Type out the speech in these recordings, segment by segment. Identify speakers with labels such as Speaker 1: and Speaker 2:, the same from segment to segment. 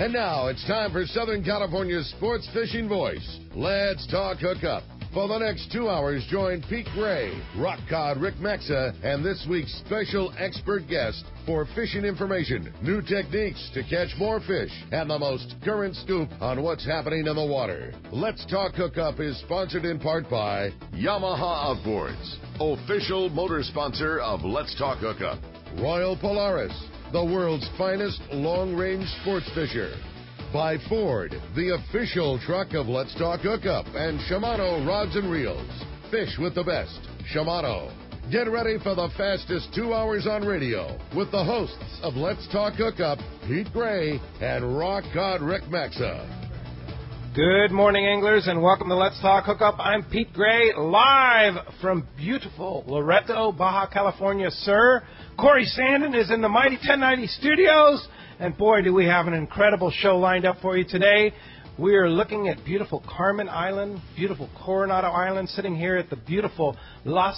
Speaker 1: And now it's time for Southern California's sports fishing voice. Let's talk hookup. For the next 2 hours, join Pete Gray, rock cod Rick Maxa, and this week's special expert guest for fishing information, new techniques to catch more fish, and the most current scoop on what's happening in the water. Let's Talk Hookup is sponsored in part by Yamaha Outboards, official motor sponsor of Let's Talk Hookup. Royal Polaris, the world's finest long-range sports fisher. By Ford, the official truck of Let's Talk Hookup, and Shimano Rods and Reels. Fish with the best. Shimano. Get ready for the fastest 2 hours on radio with the hosts of Let's Talk Hookup, Pete Gray and Rock Cod Rick Maxa.
Speaker 2: Good morning, anglers, and welcome to Let's Talk Hookup. I'm Pete Gray, live from beautiful Loreto, Baja California, sir. Corey Sandin is in the Mighty 1090 studios. And boy, do we have an incredible show lined up for you today. We are looking at beautiful Carmen Island, beautiful Coronado Island, sitting here at the beautiful Las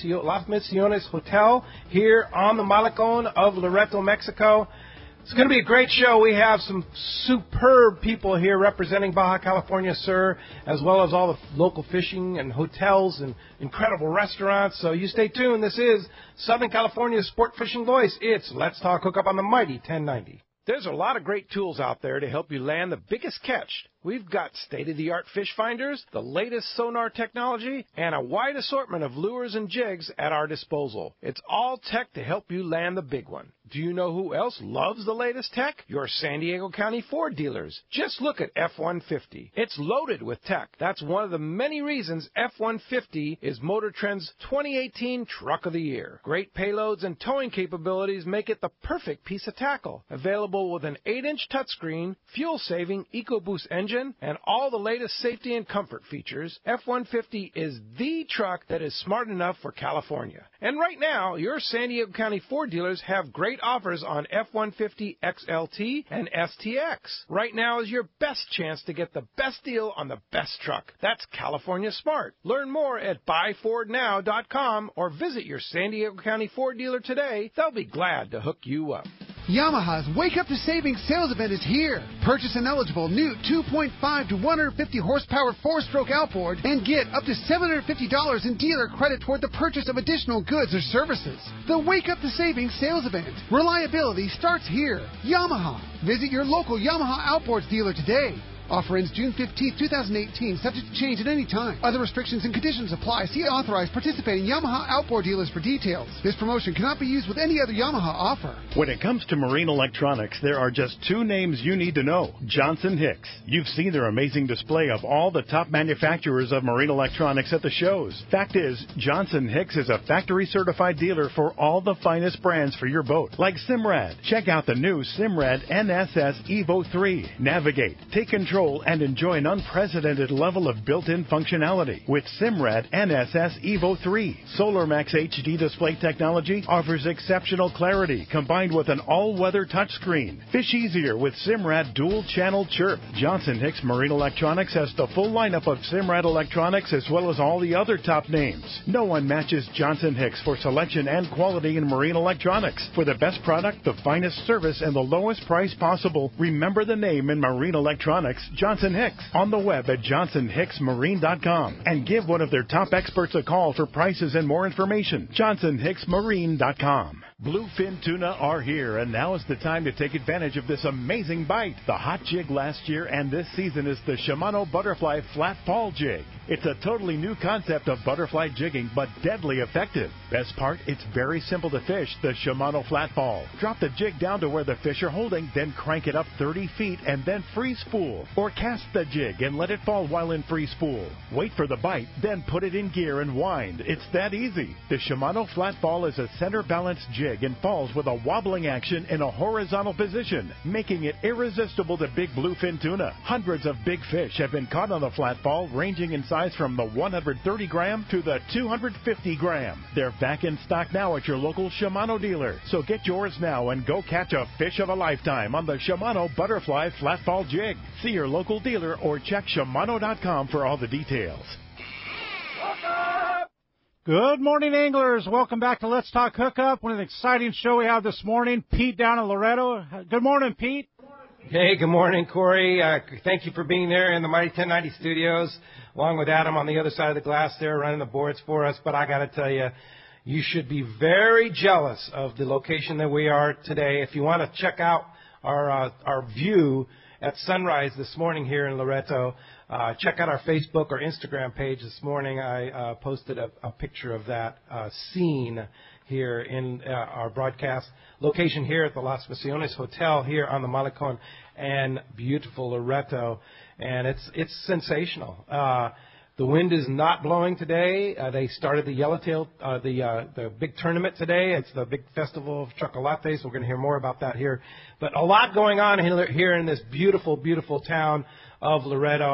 Speaker 2: Misiones Hotel here on the Malecon of Loreto, Mexico. It's going to be a great show. We have some superb people here representing Baja California, sir, as well as all the local fishing and hotels and incredible restaurants. So you stay tuned. This is Southern California's sport fishing voice. It's Let's Talk Hookup on the Mighty 1090. There's a lot of great tools out there to help you land the biggest catch. We've got state-of-the-art fish finders, the latest sonar technology, and a wide assortment of lures and jigs at our disposal. It's all tech to help you land the big one. Do you know who else loves the latest tech? Your San Diego County Ford dealers. Just look at F-150. It's loaded with tech. That's one of the many reasons F-150 is Motor Trend's 2018 Truck of the Year. Great payloads and towing capabilities make it the perfect piece of tackle. Available with an 8-inch touchscreen, fuel-saving EcoBoost engine, and all the latest safety and comfort features, F-150 is the truck that is smart enough for California. And right now, your San Diego County Ford dealers have great offers on F-150 XLT and STX. Right now is your best chance to get the best deal on the best truck. That's California Smart. Learn more at buyfordnow.com or visit your San Diego County Ford dealer today. They'll be glad to hook you up.
Speaker 3: Yamaha's Wake Up to Savings sales event is here. Purchase an eligible new 2.5 to 150 horsepower 4-stroke outboard and get up to $750 in dealer credit toward the purchase of additional goods or services. The Wake Up to Savings sales event. Reliability starts here. Yamaha. Visit your local Yamaha Outboards dealer today. Offer ends June 15, 2018, subject to change at any time. Other restrictions and conditions apply. See authorized participating Yamaha outboard dealers for details. This promotion cannot be used with any other Yamaha offer.
Speaker 4: When it comes to marine electronics, there are just two names you need to know. Johnson Hicks. You've seen their amazing display of all the top manufacturers of marine electronics at the shows. Fact is, Johnson Hicks is a factory-certified dealer for all the finest brands for your boat, like Simrad. Check out the new Simrad NSS Evo 3. Navigate, take control, and enjoy an unprecedented level of built-in functionality with Simrad NSS Evo 3. SolarMax HD display technology offers exceptional clarity combined with an all-weather touchscreen. Fish easier with Simrad dual-channel chirp. Johnson Hicks Marine Electronics has the full lineup of Simrad electronics as well as all the other top names. No one matches Johnson Hicks for selection and quality in marine electronics. For the best product, the finest service, and the lowest price possible, remember the name in marine electronics, Johnson Hicks. On the web at johnsonhicksmarine.com and give one of their top experts a call for prices and more information. johnsonhicksmarine.com. Bluefin tuna are here, and now is the time to take advantage of this amazing bite. The hot jig last year and this season is the Shimano Butterfly Flat Fall Jig. It's a totally new concept of butterfly jigging, but deadly effective. Best part, it's very simple to fish, the Shimano Flat Fall. Drop the jig down to where the fish are holding, then crank it up 30 feet and then free spool. Or cast the jig and let it fall while in free spool. Wait for the bite, then put it in gear and wind. It's that easy. The Shimano Flat Fall is a center balanced jig and falls with a wobbling action in a horizontal position, making it irresistible to big bluefin tuna. Hundreds of big fish have been caught on the Flat Fall, ranging in size from the 130 gram to the 250 gram. They're back in stock now at your local Shimano dealer. So get yours now and go catch a fish of a lifetime on the Shimano Butterfly Flat Fall Jig. See your local dealer or check Shimano.com for all the details.
Speaker 5: Good morning, anglers. Welcome back to Let's Talk Hookup. What an exciting show we have this morning. Pete down in Loreto. Good morning, Pete.
Speaker 2: Hey, good morning, Corey. Thank you for being there in the Mighty 1090 studios, along with Adam on the other side of the glass there running the boards for us. But I got to tell you, you should be very jealous of the location that we are today. If you want to check out our view at sunrise this morning here in Loretto, check out our Facebook or Instagram page this morning. I posted a picture of that scene here in our broadcast location here at the Las Misiones Hotel here on the Malecon and beautiful Loretto, and it's sensational. The wind is not blowing today. They started the Yellowtail, the big tournament today. It's the big festival of chocolates. We're going to hear more about that here. But a lot going on here in this beautiful, beautiful town of Loretto.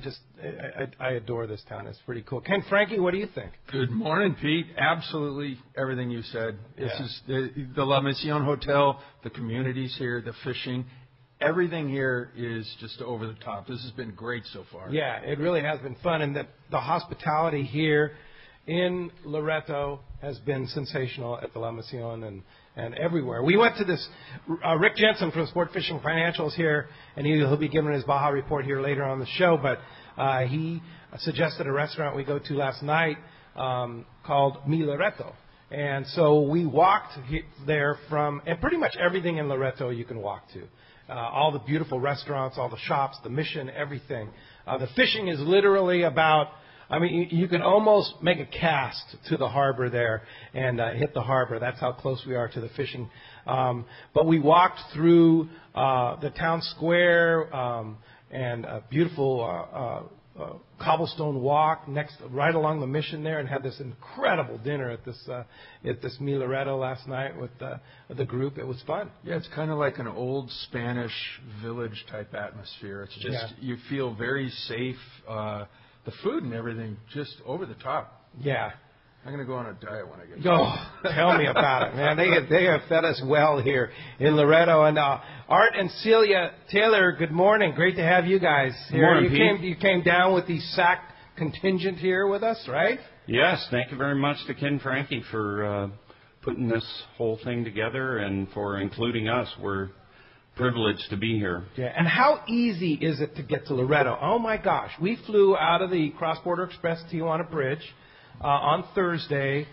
Speaker 2: I adore this town. It's pretty cool. Ken Frankie, what do you think?
Speaker 6: Good morning, Pete. Absolutely everything you said. This is the La Mission Hotel, the communities here, the fishing. Everything here is just over the top. This has been great so far.
Speaker 2: Yeah, it really has been fun. And the hospitality here in Loretto has been sensational at the La Mission and everywhere. We went to this, Rick Jensen from Sport Fishing Financials here, and he'll be giving his Baja report here later on the show, but he suggested a restaurant we go to last night called Mi Loretto. And so we walked there and pretty much everything in Loretto you can walk to. All the beautiful restaurants, all the shops, the mission, everything. The fishing is literally about, you can almost make a cast to the harbor there and hit the harbor. That's how close we are to the fishing. But we walked through the town square and a beautiful cobblestone walk right along the mission there, and had this incredible dinner at this Mi Loretto last night with the group. It was fun.
Speaker 6: Yeah, it's kind of like an old Spanish village type atmosphere. It's just you feel very safe. The food and everything just over the top.
Speaker 2: Yeah.
Speaker 6: I'm going to go on a diet when I get back.
Speaker 2: Oh, tell me about it, man. They have fed us well here in Loretto. And Art and Celia Taylor, good morning. Great to have you guys here.
Speaker 7: Good morning, Pete.
Speaker 2: You came down with the SAC contingent here with us, right?
Speaker 7: Yes, thank you very much to Ken Frankie for putting this whole thing together and for including us. We're privileged to be here.
Speaker 2: Yeah, and how easy is it to get to Loretto? Oh, my gosh. We flew out of the Cross Border Express Tijuana Bridge on Thursday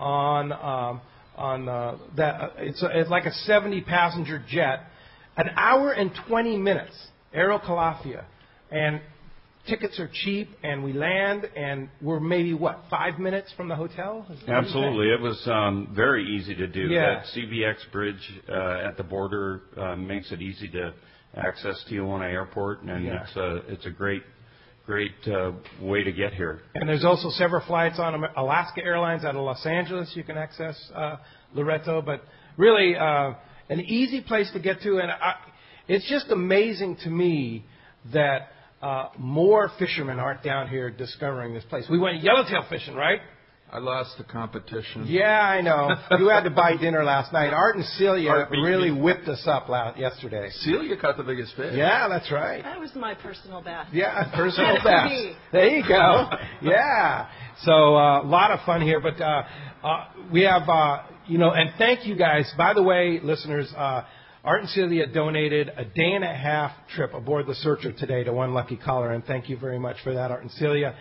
Speaker 2: it's like a 70-passenger jet, an hour and 20 minutes, Aero Calafia, and tickets are cheap, and we land, and we're maybe 5 minutes from the hotel?
Speaker 7: Absolutely, it was very easy to do.
Speaker 2: Yeah.
Speaker 7: That CBX bridge at the border makes it easy to access Tijuana Airport, and it's a great way to get here.
Speaker 2: And there's also several flights on Alaska Airlines out of Los Angeles. You can access Loretto, but really an easy place to get to. And it's just amazing to me that more fishermen aren't down here discovering this place. We went yellowtail fishing, right?
Speaker 6: I lost the competition.
Speaker 2: Yeah, I know. You had to buy dinner last night. Art and Celia really whipped us up yesterday.
Speaker 6: Celia caught the biggest fish.
Speaker 2: Yeah, that's right.
Speaker 8: That was my personal best.
Speaker 2: Yeah, personal best. There you go. Yeah. So a lot of fun here, but we have, and thank you guys. By the way, listeners, Art and Celia donated a day-and-a-half trip aboard the Searcher today to one lucky caller, and thank you very much for that, Art and Celia.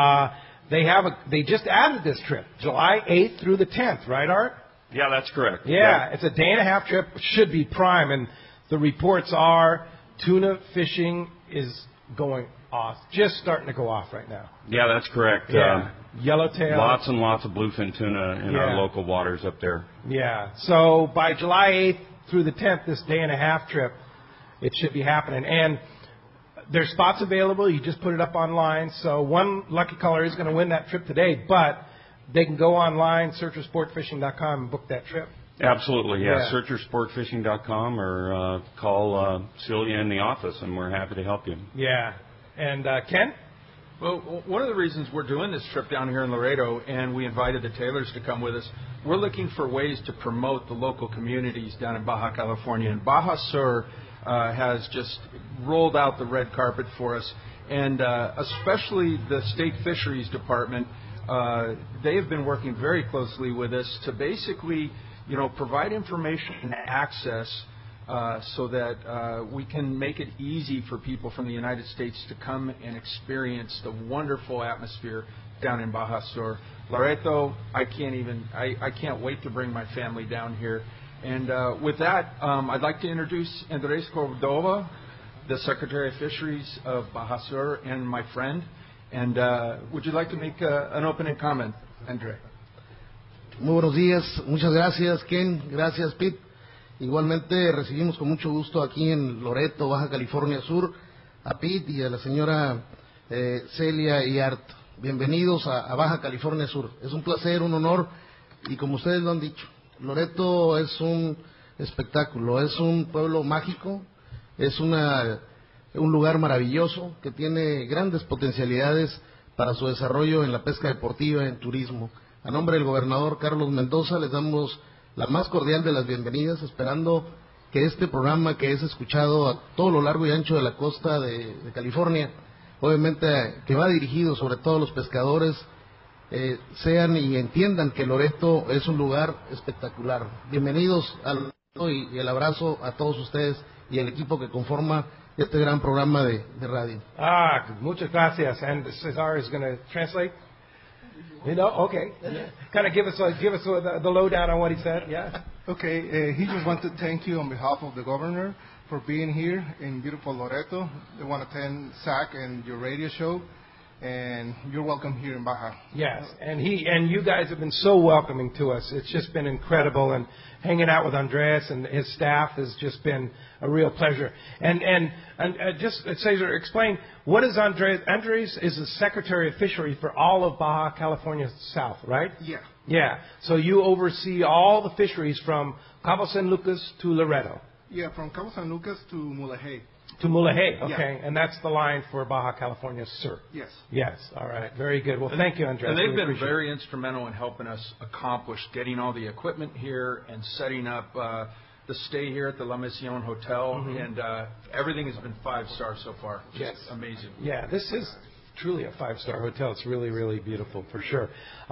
Speaker 2: They just added this trip, July 8th through the 10th, right, Art?
Speaker 7: Yeah, that's correct.
Speaker 2: Yeah, it's a day-and-a-half trip. Should be prime, and the reports are tuna fishing is going off, just starting to go off right now.
Speaker 7: Yeah, that's correct.
Speaker 2: Yeah. Yellowtail.
Speaker 7: Lots and lots of bluefin tuna in our local waters up there.
Speaker 2: Yeah, so by July 8th through the 10th, this day-and-a-half trip, it should be happening. And there's spots available. You just put it up online. So one lucky caller is going to win that trip today, but they can go online, searchersportfishing.com, and book that trip.
Speaker 7: Absolutely, yeah. Searchersportfishing.com or call Celia in the office, and we're happy to help you.
Speaker 2: Yeah. And Ken?
Speaker 6: Well, one of the reasons we're doing this trip down here in Laredo, and we invited the Taylors to come with us, we're looking for ways to promote the local communities down in Baja California. And Baja Sur has just rolled out the red carpet for us, and especially the State Fisheries Department. They have been working very closely with us to basically, provide information and access so that we can make it easy for people from the United States to come and experience the wonderful atmosphere down in Baja Sur. Loreto, I can't wait to bring my family down here. And with that, I'd like to introduce Andres Cordova, the Secretary of Fisheries of Baja Sur, and my friend. And would you like to make an opening comment, Andre?
Speaker 8: Muy buenos días, muchas gracias Ken, gracias Pete. Igualmente recibimos con mucho gusto aquí en Loreto, Baja California Sur, a Pete y a la señora Celia y Art. Bienvenidos a Baja California Sur. Es un placer, un honor, y como ustedes lo han dicho, Loreto es un espectáculo, es un pueblo mágico, es un lugar maravilloso que tiene grandes potencialidades para su desarrollo en la pesca deportiva, en turismo. A nombre del gobernador Carlos Mendoza les damos la más cordial de las bienvenidas, esperando que este programa, que es escuchado a todo lo largo y ancho de la costa de California, obviamente que va dirigido sobre todo a los pescadores, sean y entiendan que Loreto es un lugar espectacular. Bienvenidos al y el abrazo a todos ustedes y el equipo que conforma este gran programa de radio.
Speaker 2: Muchas gracias. And Cesar is going to translate. You know, okay. Kind of give us the lowdown on what he said. Yeah.
Speaker 9: Okay. He just wanted to thank you on behalf of the governor for being here in beautiful Loreto. They want to thank Zach and your radio show. And you're welcome here in Baja.
Speaker 2: Yes, and you guys have been so welcoming to us. It's just been incredible, and hanging out with Andres and his staff has just been a real pleasure. And just Cesar, explain, what is Andres? Andres is the Secretary of Fisheries for all of Baja California South, right?
Speaker 9: Yeah.
Speaker 2: Yeah. So you oversee all the fisheries from Cabo San Lucas to Loreto.
Speaker 9: Yeah, from Cabo San Lucas to Mulegé.
Speaker 2: To Mulegé, okay.
Speaker 9: Yeah.
Speaker 2: And that's the line for Baja California Sur.
Speaker 9: Yes.
Speaker 2: Yes, all right. Very good. Well, thank you, Andres.
Speaker 6: And they've been very instrumental in helping us accomplish getting all the equipment here and setting up the stay here at the La Mission Hotel. Mm-hmm. And everything has been 5-star so far.
Speaker 2: Yes.
Speaker 6: It's amazing.
Speaker 2: Yeah, this is truly a 5-star hotel. It's really, really beautiful for sure.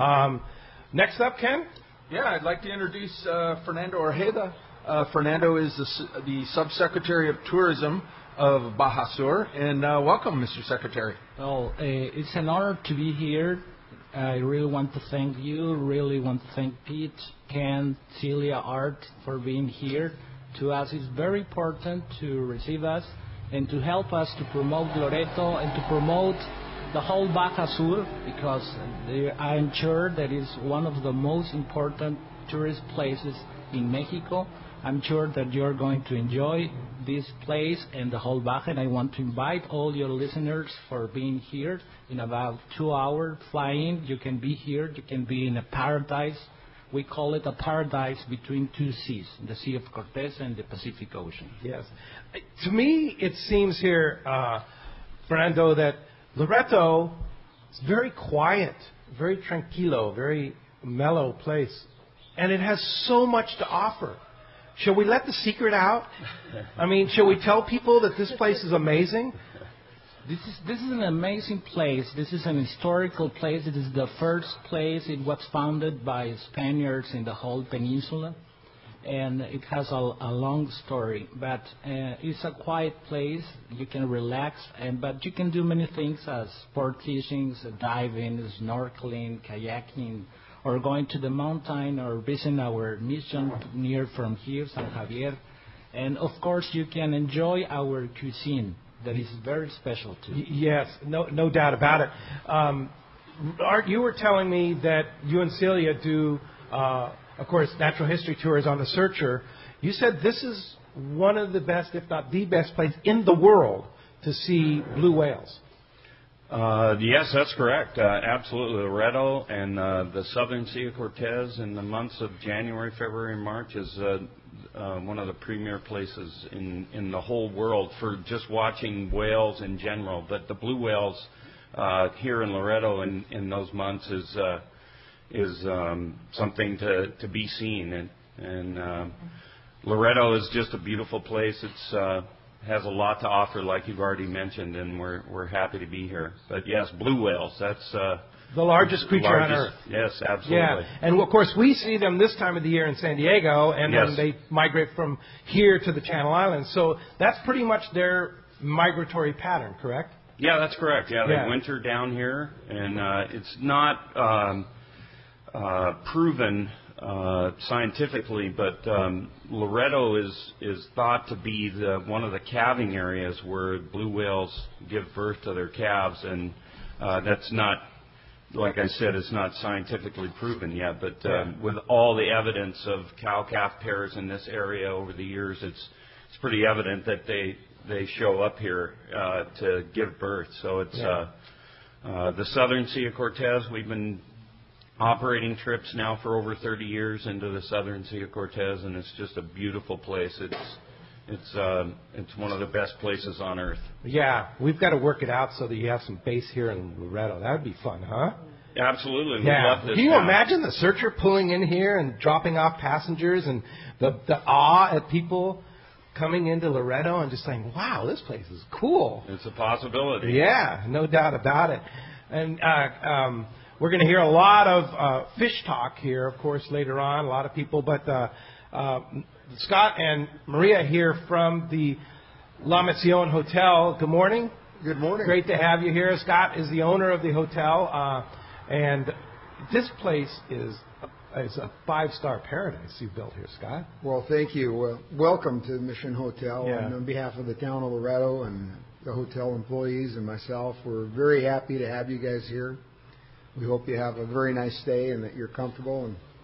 Speaker 2: Next up, Ken?
Speaker 6: Yeah, I'd like to introduce Fernando Ojeda. Fernando is the Subsecretary of Tourism of Baja Sur, and welcome, Mr. Secretary.
Speaker 10: Well, it's an honor to be here. I really want to thank you, really want to thank Pete, Ken, Celia, Art for being here. To us, it's very important to receive us and to help us to promote Loreto and to promote the whole Baja Sur, because I'm sure that is one of the most important tourist places in Mexico. I'm sure that you're going to enjoy this place and the whole Baja, and I want to invite all your listeners for being here. In about 2 hours flying, you can be here. You can be in a paradise. We call it a paradise between two seas, the Sea of Cortez and the Pacific Ocean.
Speaker 2: Yes. To me, it seems here, Fernando, that Loreto is very quiet, very tranquilo, very mellow place, and it has so much to offer. Shall we let the secret out? I mean, shall we tell people that this place is amazing?
Speaker 10: This is an amazing place. This is an historical place. It is the first place. It was founded by Spaniards in the whole peninsula, and it has a long story. But it's a quiet place. You can relax, but you can do many things as sport fishing, diving, snorkeling, kayaking, or going to the mountain, or visiting our mission near from here, San Javier. And of course, you can enjoy our cuisine that is very special too.
Speaker 2: Yes, no doubt about it. Art, you were telling me that you and Celia do, of course, natural history tours on the Searcher. You said this is one of the best, if not the best place in the world to see blue whales.
Speaker 7: Yes, that's correct. Absolutely. Loreto and the southern Sea of Cortez in the months of January, February, and March is one of the premier places in the whole world for just watching whales in general. But the blue whales here in Loreto in those months is something to be seen. And Loreto is just a beautiful place. It's has a lot to offer, like you've already mentioned, and we're happy to be here. But yes, blue whales, that's
Speaker 2: the largest creature on Earth.
Speaker 7: Yes, absolutely.
Speaker 2: Yeah, and of course we see them this time of the year in San Diego, and then they migrate from here to the Channel Islands. So that's pretty much their migratory pattern, correct?
Speaker 7: Yeah, that's correct. Yeah, they winter down here, and it's not proven scientifically, but Loretto is thought to be one of the calving areas where blue whales give birth to their calves, and that's not, like I said, it's not scientifically proven yet. But with all the evidence of cow-calf pairs in this area over the years, it's pretty evident that they show up here to give birth. So it's the Southern Sea of Cortez. We've been operating trips now for over 30 years into the Southern Sea of Cortez, and it's just a beautiful place. It's one of the best places on Earth.
Speaker 2: Yeah, we've got to work it out so that you have some base here in Loretto. That would be fun, huh?
Speaker 7: Absolutely.
Speaker 2: Yeah.
Speaker 7: We love this.
Speaker 2: Can you imagine the searcher pulling in here and dropping off passengers and the awe at people coming into Loretto and just saying, wow, this place is cool.
Speaker 7: It's a possibility.
Speaker 2: Yeah, no doubt about it. And we're going to hear a lot of fish talk here, of course, later on, a lot of people. But Scott and Maria here from the La Misión Hotel. Good morning.
Speaker 11: Good morning.
Speaker 2: Great to have you here. Scott is the owner of the hotel. And this place is a five-star paradise you built here, Scott.
Speaker 11: Well, thank you. Welcome to Mission Hotel.
Speaker 2: Yeah.
Speaker 11: And on behalf of the town of Loretto and the hotel employees and myself, we're very happy to have you guys here. We hope you have a very nice stay and that you're comfortable.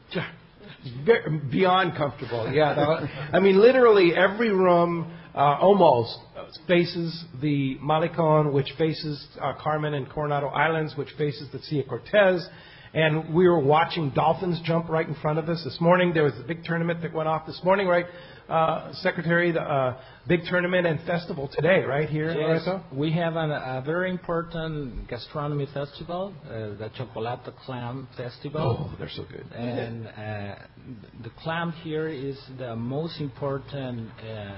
Speaker 11: And
Speaker 2: beyond comfortable, yeah. I mean, literally every room almost faces the Malecon, which faces Carmen and Coronado Islands, which faces the Sea of Cortez. And we were watching dolphins jump right in front of us. This morning there was a big tournament that went off this morning, right, Secretary? The big tournament and festival today, right, here in Loretto?
Speaker 10: We have a very important gastronomy festival, the Chocolate Clam Festival.
Speaker 2: Oh, they're so good.
Speaker 10: And the clam here is the most important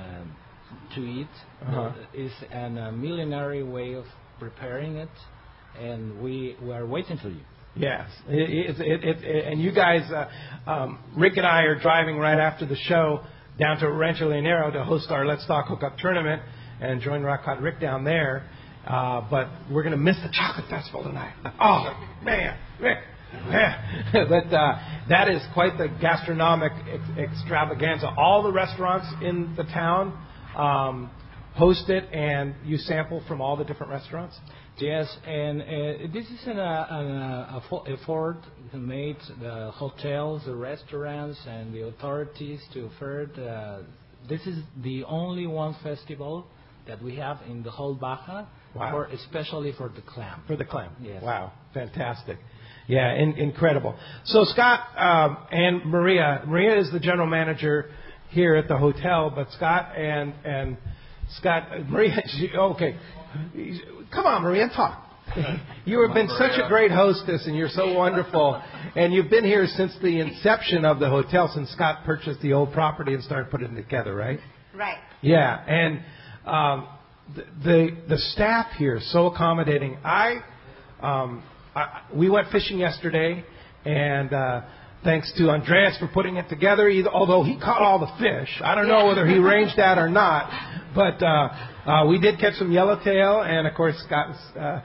Speaker 10: to eat. It's a millenary way of preparing it, and we are waiting for you.
Speaker 2: Yes, and you guys, Rick and I are driving right after the show down to Rancho Leonero to host our Let's Talk Hookup tournament and join Rock Hot Rick down there. But we're going to miss the chocolate festival tonight. Oh, man, Rick. But that is quite the gastronomic extravaganza. All the restaurants in the town host it, and you sample from all the different restaurants?
Speaker 10: Yes, and this is an effort made the hotels, the restaurants, and the authorities to offer. This is the only one festival that we have in the whole Baja, especially for the clam.
Speaker 2: For the clam.
Speaker 10: Yes.
Speaker 2: Wow, fantastic. Yeah, incredible. So Scott and Maria is the general manager here at the hotel, but Maria, okay. Come on, Maria, talk. You have been such a great hostess, and you're so wonderful. And you've been here since the inception of the hotel, since Scott purchased the old property and started putting it together, right?
Speaker 12: Right.
Speaker 2: Yeah, and the staff here is so accommodating. We went fishing yesterday, and thanks to Andreas for putting it together, although he caught all the fish. I don't know whether he ranged that or not, but we did catch some yellowtail, and of course Scott's,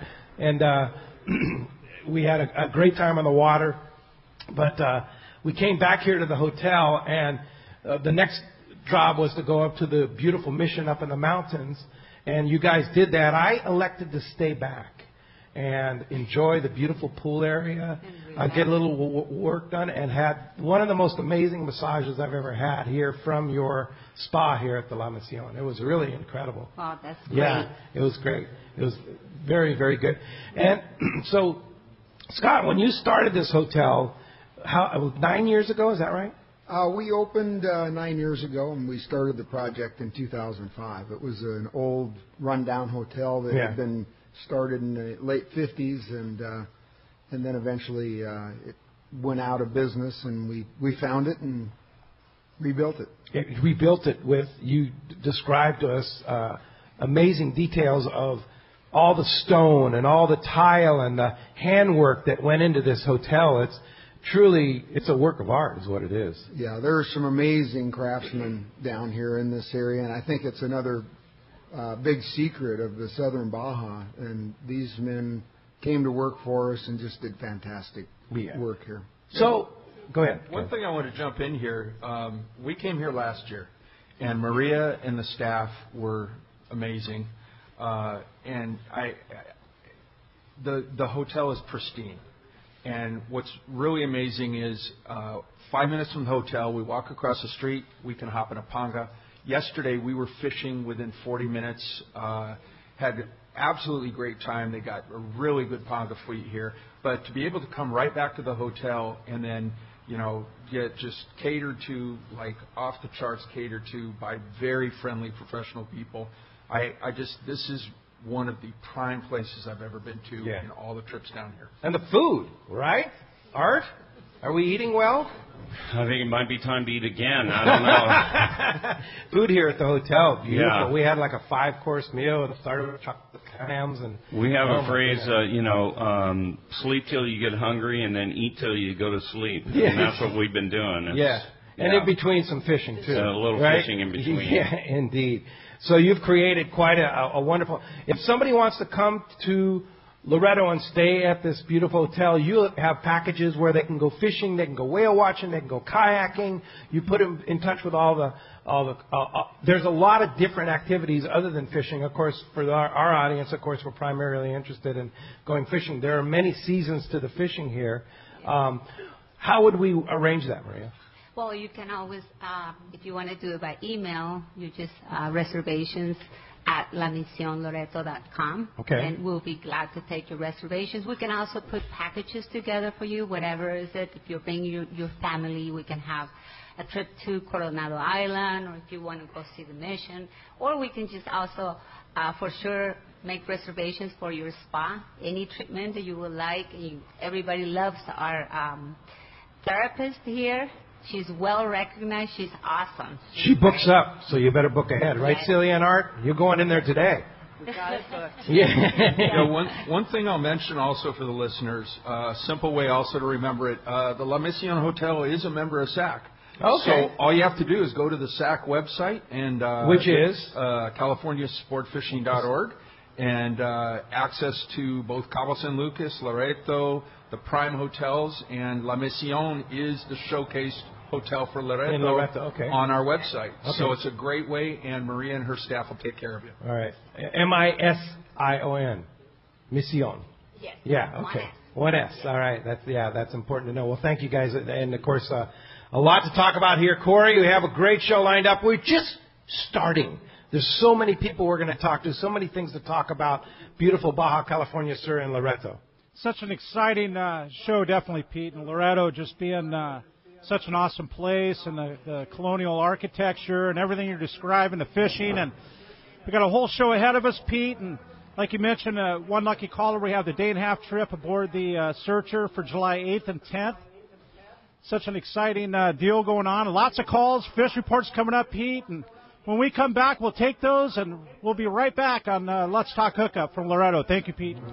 Speaker 2: we had a great time on the water. But we came back here to the hotel, and the next job was to go up to the beautiful mission up in the mountains, and you guys did that. I elected to stay back and enjoy the beautiful pool area, get a little work done, and had one of the most amazing massages I've ever had here from your spa here at the La Misión. It was really incredible.
Speaker 12: Oh, that's great.
Speaker 2: Yeah, it was great. It was very, very good. And so, Scott, when you started this hotel, 9 years ago, is that right?
Speaker 11: We opened 9 years ago, and we started the project in 2005. It was an old, rundown hotel that had been started in the late 50s, and then eventually it went out of business, and we found it, and rebuilt it.
Speaker 2: Rebuilt it with, you described to us amazing details of all the stone and all the tile and the handwork that went into this hotel. It's a work of art is what it is.
Speaker 11: Yeah, there are some amazing craftsmen down here in this area, and I think it's another big secret of the Southern Baja. And these men came to work for us and just did fantastic work here.
Speaker 2: So, go ahead.
Speaker 6: One thing I want to jump in here. We came here last year, and Maria and the staff were amazing. And the hotel is pristine. And what's really amazing is 5 minutes from the hotel, we walk across the street, we can hop in a panga. Yesterday, we were fishing within 40 minutes, had absolutely great time. They got a really good panga fleet here. But to be able to come right back to the hotel and then, get just catered to, like off the charts catered to by very friendly professional people, this is one of the prime places I've ever been to in all the trips down here.
Speaker 2: And the food, right? Art? Are we eating well?
Speaker 7: I think it might be time to eat again. I don't know.
Speaker 2: Food here at the hotel, beautiful.
Speaker 7: Yeah.
Speaker 2: We had like a 5-course meal. It started with chocolate hams and.
Speaker 7: We have a phrase, sleep till you get hungry and then eat till you go to sleep.
Speaker 2: Yeah.
Speaker 7: And that's what we've been doing.
Speaker 2: And in between some fishing too.
Speaker 7: A little fishing in between.
Speaker 2: Yeah, indeed. So you've created quite a wonderful. If somebody wants to come to Loretto and stay at this beautiful hotel, you have packages where they can go fishing, they can go whale watching, they can go kayaking. You put them in touch with all the. There's a lot of different activities other than fishing. Of course, for our audience, of course, we're primarily interested in going fishing. There are many seasons to the fishing here. How would we arrange that, Maria?
Speaker 12: Well, you can always, if you want to do it by email, you just reservations at lamisionloreto.com.
Speaker 2: Okay.
Speaker 12: And we'll be glad to take your reservations. We can also put packages together for you, whatever is it. If you're bringing your family, we can have a trip to Coronado Island, or if you want to go see the mission. Or we can just also, for sure, make reservations for your spa, any treatment that you would like. Everybody loves our therapist here. She's well recognized. She's awesome.
Speaker 2: She books up, so you better book ahead, right, Celia and Art? You're going in there today.
Speaker 6: One thing I'll mention also for the listeners, a simple way also to remember it, the La Mission Hotel is a member of SAC.
Speaker 2: Okay.
Speaker 6: So all you have to do is go to the SAC website, and
Speaker 2: which is
Speaker 6: CaliforniaSportFishing.org, and access to both Cabo San Lucas, Loreto, the Prime Hotels, and La Mission is the showcase hotel for Loreto, on our website. Okay. So it's a great way, and Maria and her staff will take care of you.
Speaker 2: All right. Mision. Mission.
Speaker 12: Yes.
Speaker 2: Yeah, okay. 1S. All right. That's important to know. Well, thank you guys. And, of course, a lot to talk about here. Corey, we have a great show lined up. We're just starting. There's so many people we're going to talk to, so many things to talk about. Beautiful Baja California Sur and Loreto.
Speaker 5: Such an exciting show, definitely, Pete. And Loreto just being such an awesome place, and the colonial architecture and everything you're describing, the fishing. And we got a whole show ahead of us, Pete. And like you mentioned, one lucky caller, we have the day-and-a-half trip aboard the Searcher for July 8th and 10th. Such an exciting deal going on. Lots of calls, fish reports coming up, Pete. And when we come back, we'll take those, and we'll be right back on Let's Talk Hookup from Loreto. Thank you, Pete.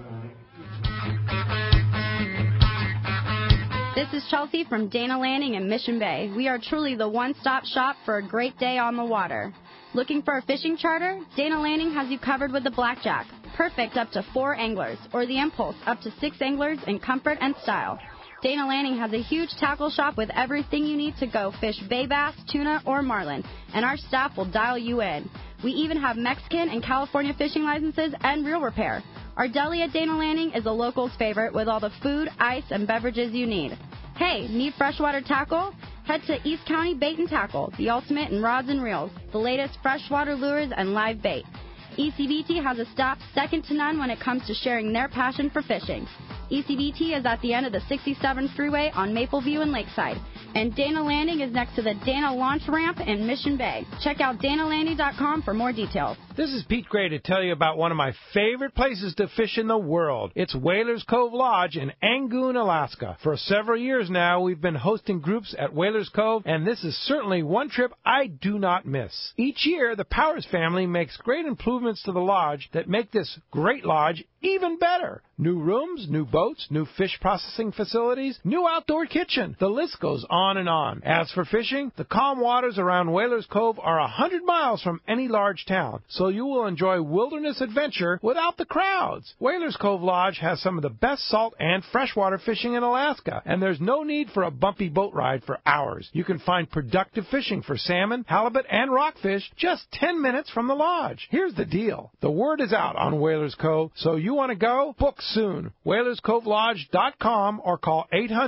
Speaker 13: This is Chelsea from Dana Landing in Mission Bay. We are truly the one-stop shop for a great day on the water. Looking for a fishing charter? Dana Landing has you covered with the Blackjack. Perfect up to 4 anglers, or the Impulse up to 6 anglers in comfort and style. Dana Landing has a huge tackle shop with everything you need to go fish bay bass, tuna, or marlin, and our staff will dial you in. We even have Mexican and California fishing licenses and reel repair. Our deli at Dana Landing is a local's favorite with all the food, ice, and beverages you need. Hey, need freshwater tackle? Head to East County Bait and Tackle, the ultimate in rods and reels, the latest freshwater lures and live bait. ECBT has a staff second to none when it comes to sharing their passion for fishing. ECBT is at the end of the 67 freeway on Mapleview and Lakeside. And Dana Landing is next to the Dana Launch Ramp in Mission Bay. Check out danalanding.com for more details.
Speaker 2: This is Pete Gray to tell you about one of my favorite places to fish in the world. It's Whalers Cove Lodge in Angoon, Alaska. For several years now, we've been hosting groups at Whalers Cove, and this is certainly one trip I do not miss. Each year, the Powers family makes great improvements to the lodge that make this great lodge even better. New rooms, new boats, new fish processing facilities, new outdoor kitchen. The list goes on and on. As for fishing, the calm waters around Whalers Cove are 100 miles from any large town, so you will enjoy wilderness adventure without the crowds. Whalers Cove Lodge has some of the best salt and freshwater fishing in Alaska, and there's no need for a bumpy boat ride for hours. You can find productive fishing for salmon, halibut, and rockfish just 10 minutes from the lodge. Here's the deal. The word is out on Whalers Cove, so you want to go? Book soon. WhalersCoveLodge.com or call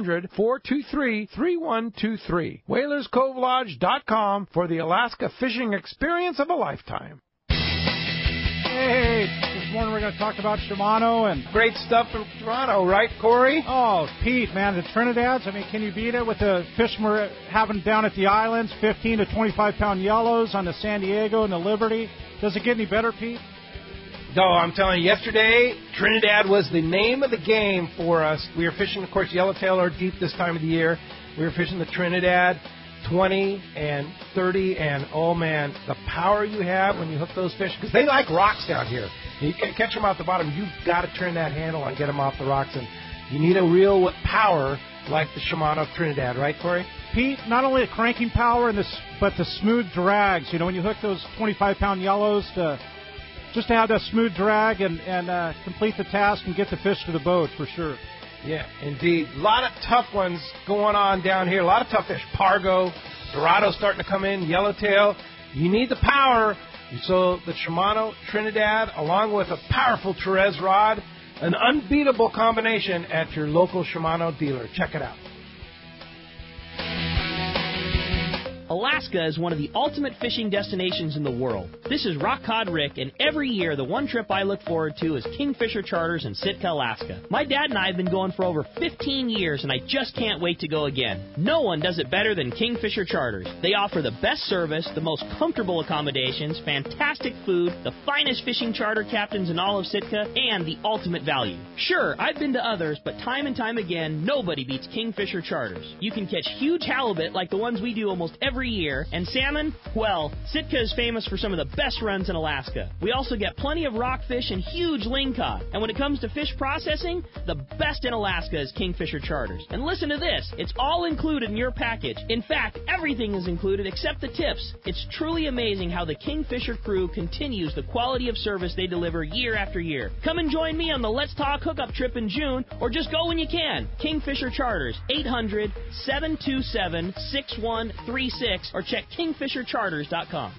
Speaker 2: 800-423-3123. WhalersCoveLodge.com for the Alaska fishing experience of a lifetime.
Speaker 5: Hey, this morning we're going to talk about Shimano and
Speaker 2: great stuff from Toronto, right, Corey?
Speaker 5: Oh, Pete, man, the Trinidad's. I mean, can you beat it with the fish we're having down at the islands? 15 to 25-pound yellows on the San Diego and the Liberty. Does it get any better, Pete?
Speaker 2: No, I'm telling you, yesterday, Trinidad was the name of the game for us. We were fishing, of course, yellowtail are deep this time of the year. We were fishing the Trinidad 20 and 30, and, oh, man, the power you have when you hook those fish, because they like rocks down here. You can't catch them off the bottom. You've got to turn that handle and get them off the rocks, and you need a reel with power like the Shimano Trinidad, right, Corey?
Speaker 5: Pete, not only the cranking power, but the smooth drags. You know, when you hook those 25-pound yellows just to have that smooth drag and complete the task and get the fish to the boat, for sure.
Speaker 2: Yeah, indeed. A lot of tough ones going on down here. A lot of tough fish. Pargo, Dorado starting to come in, yellowtail. You need the power. So the Shimano Trinidad, along with a powerful Therese rod, an unbeatable combination at your local Shimano dealer. Check it out.
Speaker 14: Alaska is one of the ultimate fishing destinations in the world. This is Rock Cod Rick, and every year the one trip I look forward to is Kingfisher Charters in Sitka, Alaska. My dad and I have been going for over 15 years, and I just can't wait to go again. No one does it better than Kingfisher Charters. They offer the best service, the most comfortable accommodations, fantastic food, the finest fishing charter captains in all of Sitka, and the ultimate value. Sure, I've been to others, but time and time again, nobody beats Kingfisher Charters. You can catch huge halibut like the ones we do almost every year, and salmon, well, Sitka is famous for some of the best runs in Alaska. We also get plenty of rockfish and huge lingcod. And when it comes to fish processing, the best in Alaska is Kingfisher Charters. And listen to this, it's all included in your package. In fact, everything is included except the tips. It's truly amazing how the Kingfisher crew continues the quality of service they deliver year after year. Come and join me on the Let's Talk hookup trip in June, or just go when you can. Kingfisher Charters, 800-727-6136, or check kingfishercharters.com.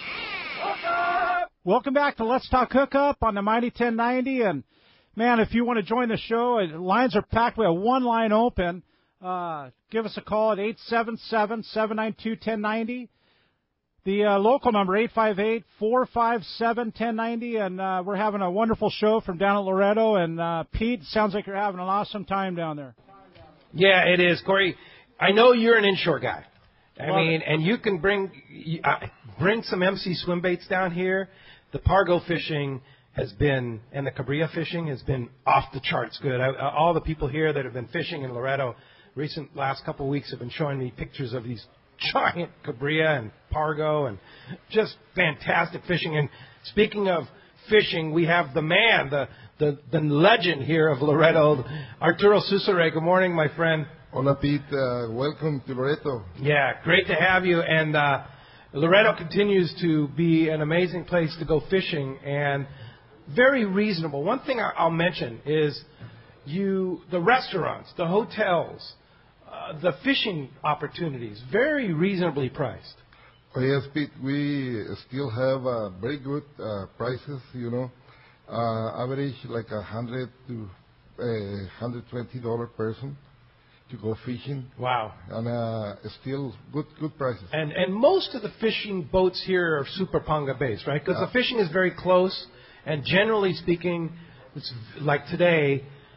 Speaker 5: Welcome back to Let's Talk Hookup on the Mighty 1090. And, man, if you want to join the show, lines are packed. We have one line open. Give us a call at 877-792-1090. The local number, 858-457-1090. And we're having a wonderful show from down at Loretto. And, Pete, sounds like you're having an awesome time down there.
Speaker 2: Yeah, it is. Corey, I know you're an inshore guy. I mean, and you can bring some MC swim baits down here. The Pargo fishing has been, and the Cabrilla fishing has been off the charts good. All the people here that have been fishing in Loretto last couple of weeks have been showing me pictures of these giant Cabrilla and Pargo and just fantastic fishing. And speaking of fishing, we have the man, the legend here of Loretto, Arturo Susare. Good morning, my friend.
Speaker 15: Hola, Pete. Welcome to Loretto.
Speaker 2: Yeah, great to have you. And Loretto continues to be an amazing place to go fishing and very reasonable. One thing I'll mention is the restaurants, the hotels, the fishing opportunities, very reasonably priced.
Speaker 15: Oh, yes, Pete. We still have very good prices, you know. Average like $100 to $120 person to go fishing.
Speaker 2: Wow.
Speaker 15: And still good prices.
Speaker 2: And most of the fishing boats here are Super Panga based, right? Because the fishing is very close, and generally speaking, it's like today,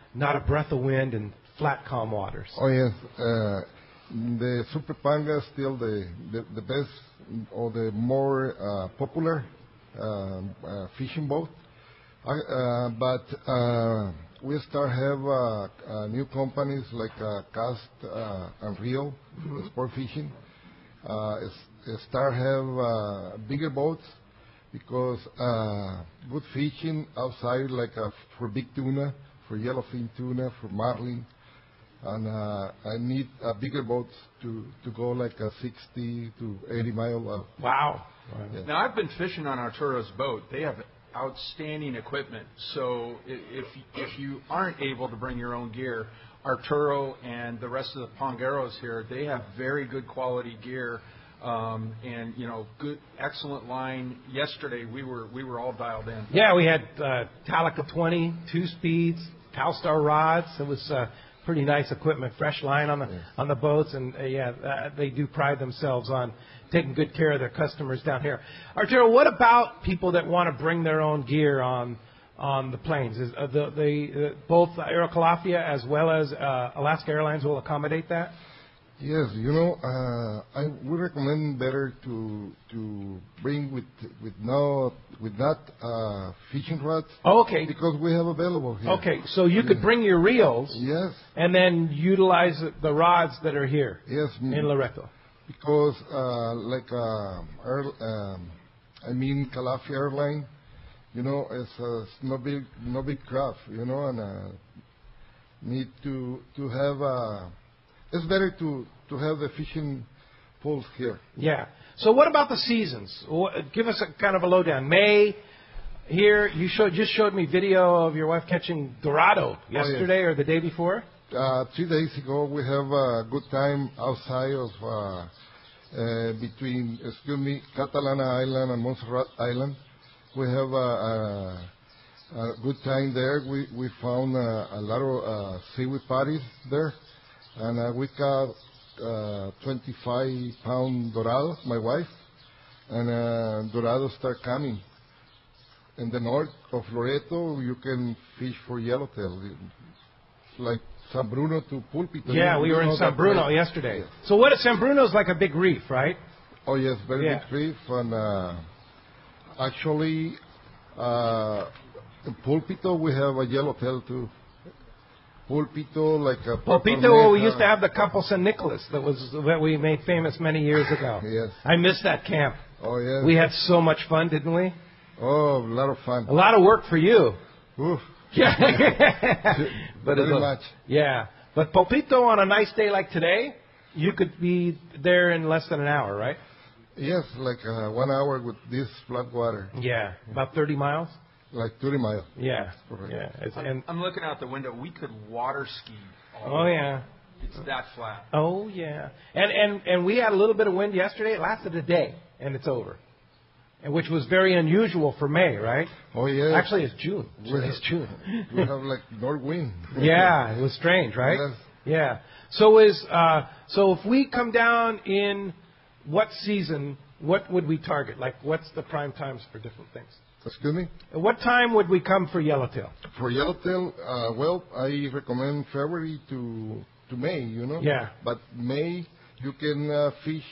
Speaker 2: not a breath of wind and flat, calm waters.
Speaker 15: Oh yes, the Super Panga is still the best or the more popular fishing boat. But we start have new companies like Cast and Reel, sport fishing. Start have bigger boats because good fishing outside, like for big tuna, for yellowfin tuna, for marlin, and I need bigger boats to go like a 60 to 80 mile.
Speaker 2: Wow.
Speaker 15: Yeah.
Speaker 6: Now, I've been fishing on Arturo's boat. They have outstanding equipment. So if you aren't able to bring your own gear, Arturo and the rest of the Pongeros here, they have very good quality gear. And good, excellent line. Yesterday we were all dialed in.
Speaker 2: Yeah, we had Talica 20, 2 speeds, Talstar rods. It was pretty nice equipment, fresh line on the boats, and they do pride themselves on taking good care of their customers down here. Arturo, what about people that want to bring their own gear on the planes? Is both Aerocalafia as well as Alaska Airlines will accommodate that?
Speaker 15: Yes, I would recommend better to bring with not fishing rods.
Speaker 2: Oh, okay.
Speaker 15: Because we have available here.
Speaker 2: Okay, so you could bring your reels.
Speaker 15: Yes.
Speaker 2: And then utilize the rods that are here.
Speaker 15: Yes.
Speaker 2: In Loreto.
Speaker 15: Because Calafia Airline, it's no big craft, and need to have. It's better to have the fishing pools here.
Speaker 2: Yeah. So what about the seasons? Give us a kind of a lowdown. May, here, you just showed me video of your wife catching Dorado yesterday or the day before?
Speaker 15: 3 days ago, we have a good time outside of between Catalana Island and Montserrat Island. We have a good time there. We found a lot of seaweed parties there. And we caught 25-pound Dorado, my wife, and Dorado start coming. In the north of Loreto, you can fish for yellowtail, like San Bruno to Pulpito.
Speaker 2: Yeah, we were in San Bruno yesterday.
Speaker 15: Yeah.
Speaker 2: So what is San Bruno is like a big reef, right?
Speaker 15: Oh yes, very big reef, and actually in Pulpito we have a yellowtail too. Pulpito, like a
Speaker 2: Pulpito, we used to have the Campo San Nicolas that we made famous many years ago.
Speaker 15: Yes.
Speaker 2: I missed that camp.
Speaker 15: Oh, yes.
Speaker 2: We had so much fun, didn't we?
Speaker 15: Oh, a lot of fun.
Speaker 2: A lot of work for you.
Speaker 15: Oof.
Speaker 2: Yeah. But
Speaker 15: very much.
Speaker 2: Yeah. But Pulpito, on a nice day like today, you could be there in less than an hour, right?
Speaker 15: Yes, like 1 hour with this flat water.
Speaker 2: Yeah. About 30 miles?
Speaker 15: Like 30 miles.
Speaker 2: Yeah.
Speaker 15: Correct.
Speaker 2: Yeah.
Speaker 6: I'm looking out the window. We could water ski.
Speaker 2: Yeah.
Speaker 6: It's that flat.
Speaker 2: Oh, yeah. And we had a little bit of wind yesterday. It lasted a day, and it's over. And which was very unusual for May, right?
Speaker 15: Oh, yeah.
Speaker 2: Actually, it's June. It's June.
Speaker 15: We have like north wind.
Speaker 2: Yeah, it was strange, right?
Speaker 15: Yes.
Speaker 2: Yeah. So if we come down in what season, what would we target? Like, what's the prime times for different things?
Speaker 15: Excuse me?
Speaker 2: What time would we come for yellowtail?
Speaker 15: For yellowtail, I recommend February to May,
Speaker 2: Yeah.
Speaker 15: But May, you can fish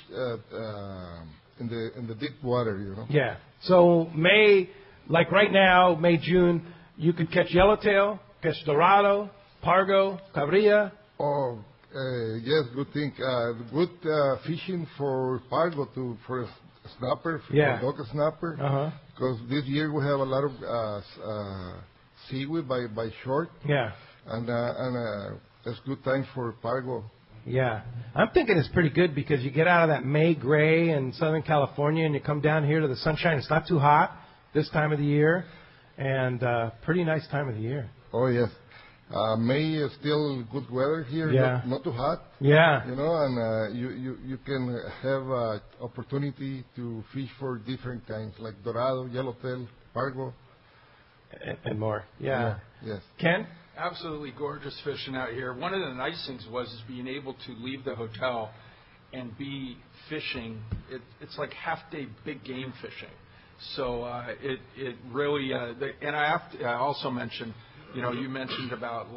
Speaker 15: in the deep water,
Speaker 2: Yeah. So May, like right now, May, June, you could catch yellowtail, catch Dorado, Pargo, Cabrilla.
Speaker 15: Oh, yes, good thing. Good fishing for Pargo for snapper, for dog snapper.
Speaker 2: Uh-huh.
Speaker 15: Because this year we have a lot of seaweed by short.
Speaker 2: Yeah.
Speaker 15: And it's good time for Pargo.
Speaker 2: Yeah. I'm thinking it's pretty good because you get out of that May gray in Southern California and you come down here to the sunshine. It's not too hot this time of the year, and pretty nice time of the year.
Speaker 15: Oh, yes. May is still good weather here,
Speaker 2: Yeah.
Speaker 15: not too hot.
Speaker 2: Yeah.
Speaker 15: And you can have opportunity to fish for different kinds, like Dorado, Yellowtail, Pargo.
Speaker 2: And more. Yeah.
Speaker 15: Yes.
Speaker 2: Ken?
Speaker 6: Absolutely gorgeous fishing out here. One of the nice things was being able to leave the hotel and be fishing. It's like half-day big game fishing. So it really and I also mentioned, you mentioned about light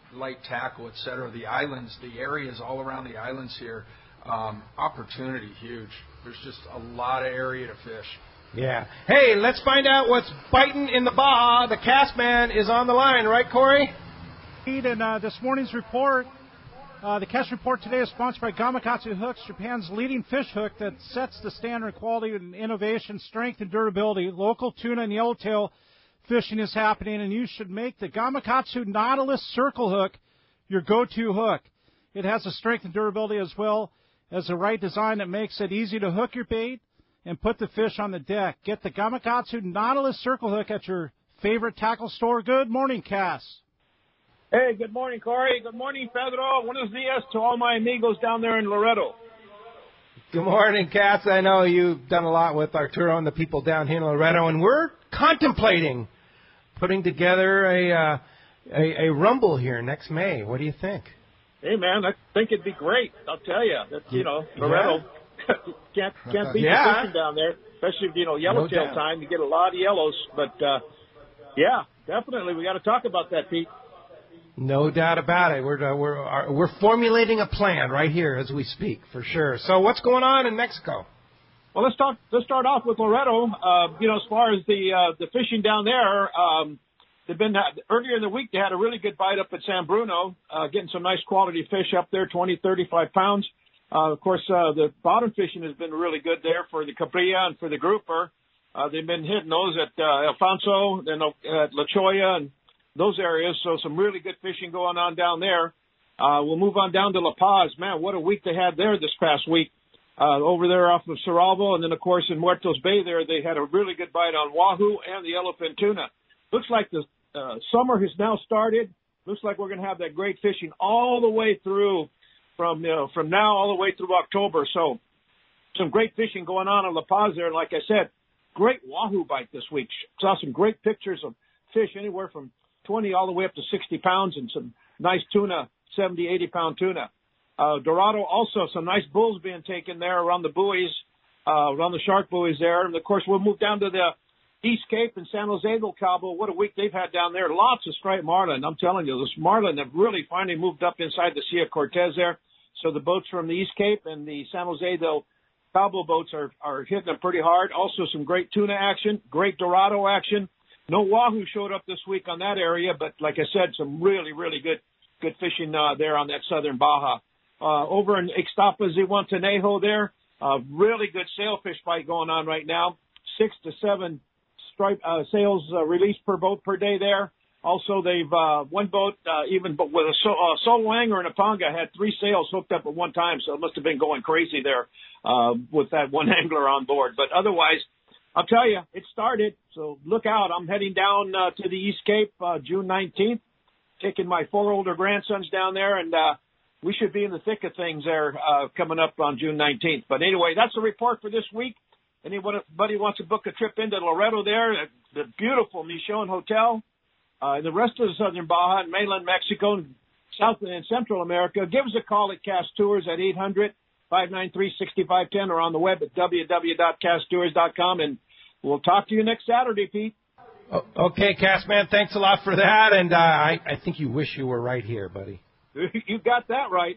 Speaker 6: light tackle, et cetera. The islands, the areas all around the islands here, opportunity huge. There's just a lot of area to fish.
Speaker 2: Yeah. Hey, let's find out what's biting in the Baja. The Cast Man is on the line, right, Corey?
Speaker 5: And this morning's report, the Cast Report today is sponsored by Gamakatsu Hooks, Japan's leading fish hook that sets the standard quality and innovation, strength, and durability. Local tuna and yellowtail fishing is happening, and you should make the Gamakatsu Nautilus Circle Hook your go-to hook. It has the strength and durability as well as the right design that makes it easy to hook your bait and put the fish on the deck. Get the Gamakatsu Nautilus Circle Hook at your favorite tackle store. Good morning, Cass.
Speaker 16: Hey, good morning, Corey. Good morning, Pedro. Buenos dias to all my amigos down there in Loreto.
Speaker 2: Good morning, Cass. I know you've done a lot with Arturo and the people down here in Loreto, and we're contemplating putting together a rumble here next May. What do you think?
Speaker 16: Hey, man, I think it'd be great. I'll tell you. That's, Loreto can't beat the fishing down there, especially if, yellowtail time. You get a lot of yellows. But, yeah, definitely. We got to talk about that, Pete.
Speaker 2: No doubt about it. We're formulating a plan right here as we speak, for sure. So what's going on in Mexico?
Speaker 16: Well, let's start off with Loreto. As far as the fishing down there, they've been earlier in the week. They had a really good bite up at San Bruno, getting some nice quality fish up there, 20, 35 pounds. Of course, the bottom fishing has been really good there for the Cabrilla and for the grouper. They've been hitting those at Alfonso, then at La Cholla and those areas. So some really good fishing going on down there. We'll move on down to La Paz. Man, what a week they had there this past week. Over there off of Cerralvo, and then, of course, in Muertos Bay there, they had a really good bite on wahoo and the yellowfin tuna. Looks like the summer has now started. Looks like we're going to have that great fishing all the way through from now all the way through October. So some great fishing going on in La Paz there. And like I said, great wahoo bite this week. Saw some great pictures of fish anywhere from 20 all the way up to 60 pounds and some nice tuna, 70, 80-pound tuna. Dorado also, some nice bulls being taken there around the buoys, around the shark buoys there. And, of course, we'll move down to the East Cape and San Jose del Cabo. What a week they've had down there. Lots of striped marlin. I'm telling you, this marlin have really finally moved up inside the Sea of Cortez there. So the boats from the East Cape and the San Jose del Cabo boats are hitting them pretty hard. Also some great tuna action, great Dorado action. No wahoo showed up this week on that area, but like I said, some really, really good fishing there on that southern Baja. Over in Ixtapa, Zihuatanejo there, really good sailfish fight going on right now. 6 to 7 sails released per boat per day there. Also, they've one boat, even but with a solo angler and a panga, had 3 sails hooked up at one time, so it must have been going crazy there with that one angler on board. But otherwise, I'll tell you, it started, so look out. I'm heading down to the East Cape June 19th, taking my 4 older grandsons down there, and we should be in the thick of things there coming up on June 19th. But anyway, that's the report for this week. Anybody wants to book a trip into Loreto there, the beautiful Michon Hotel, the rest of the southern Baja and mainland Mexico and South and Central America, give us a call at Cast Tours at 800-593-6510 or on the web at www.casttours.com, and we'll talk to you next Saturday, Pete.
Speaker 2: Okay, Castman, thanks a lot for that, and I think you wish you were right here, buddy.
Speaker 16: You got that right.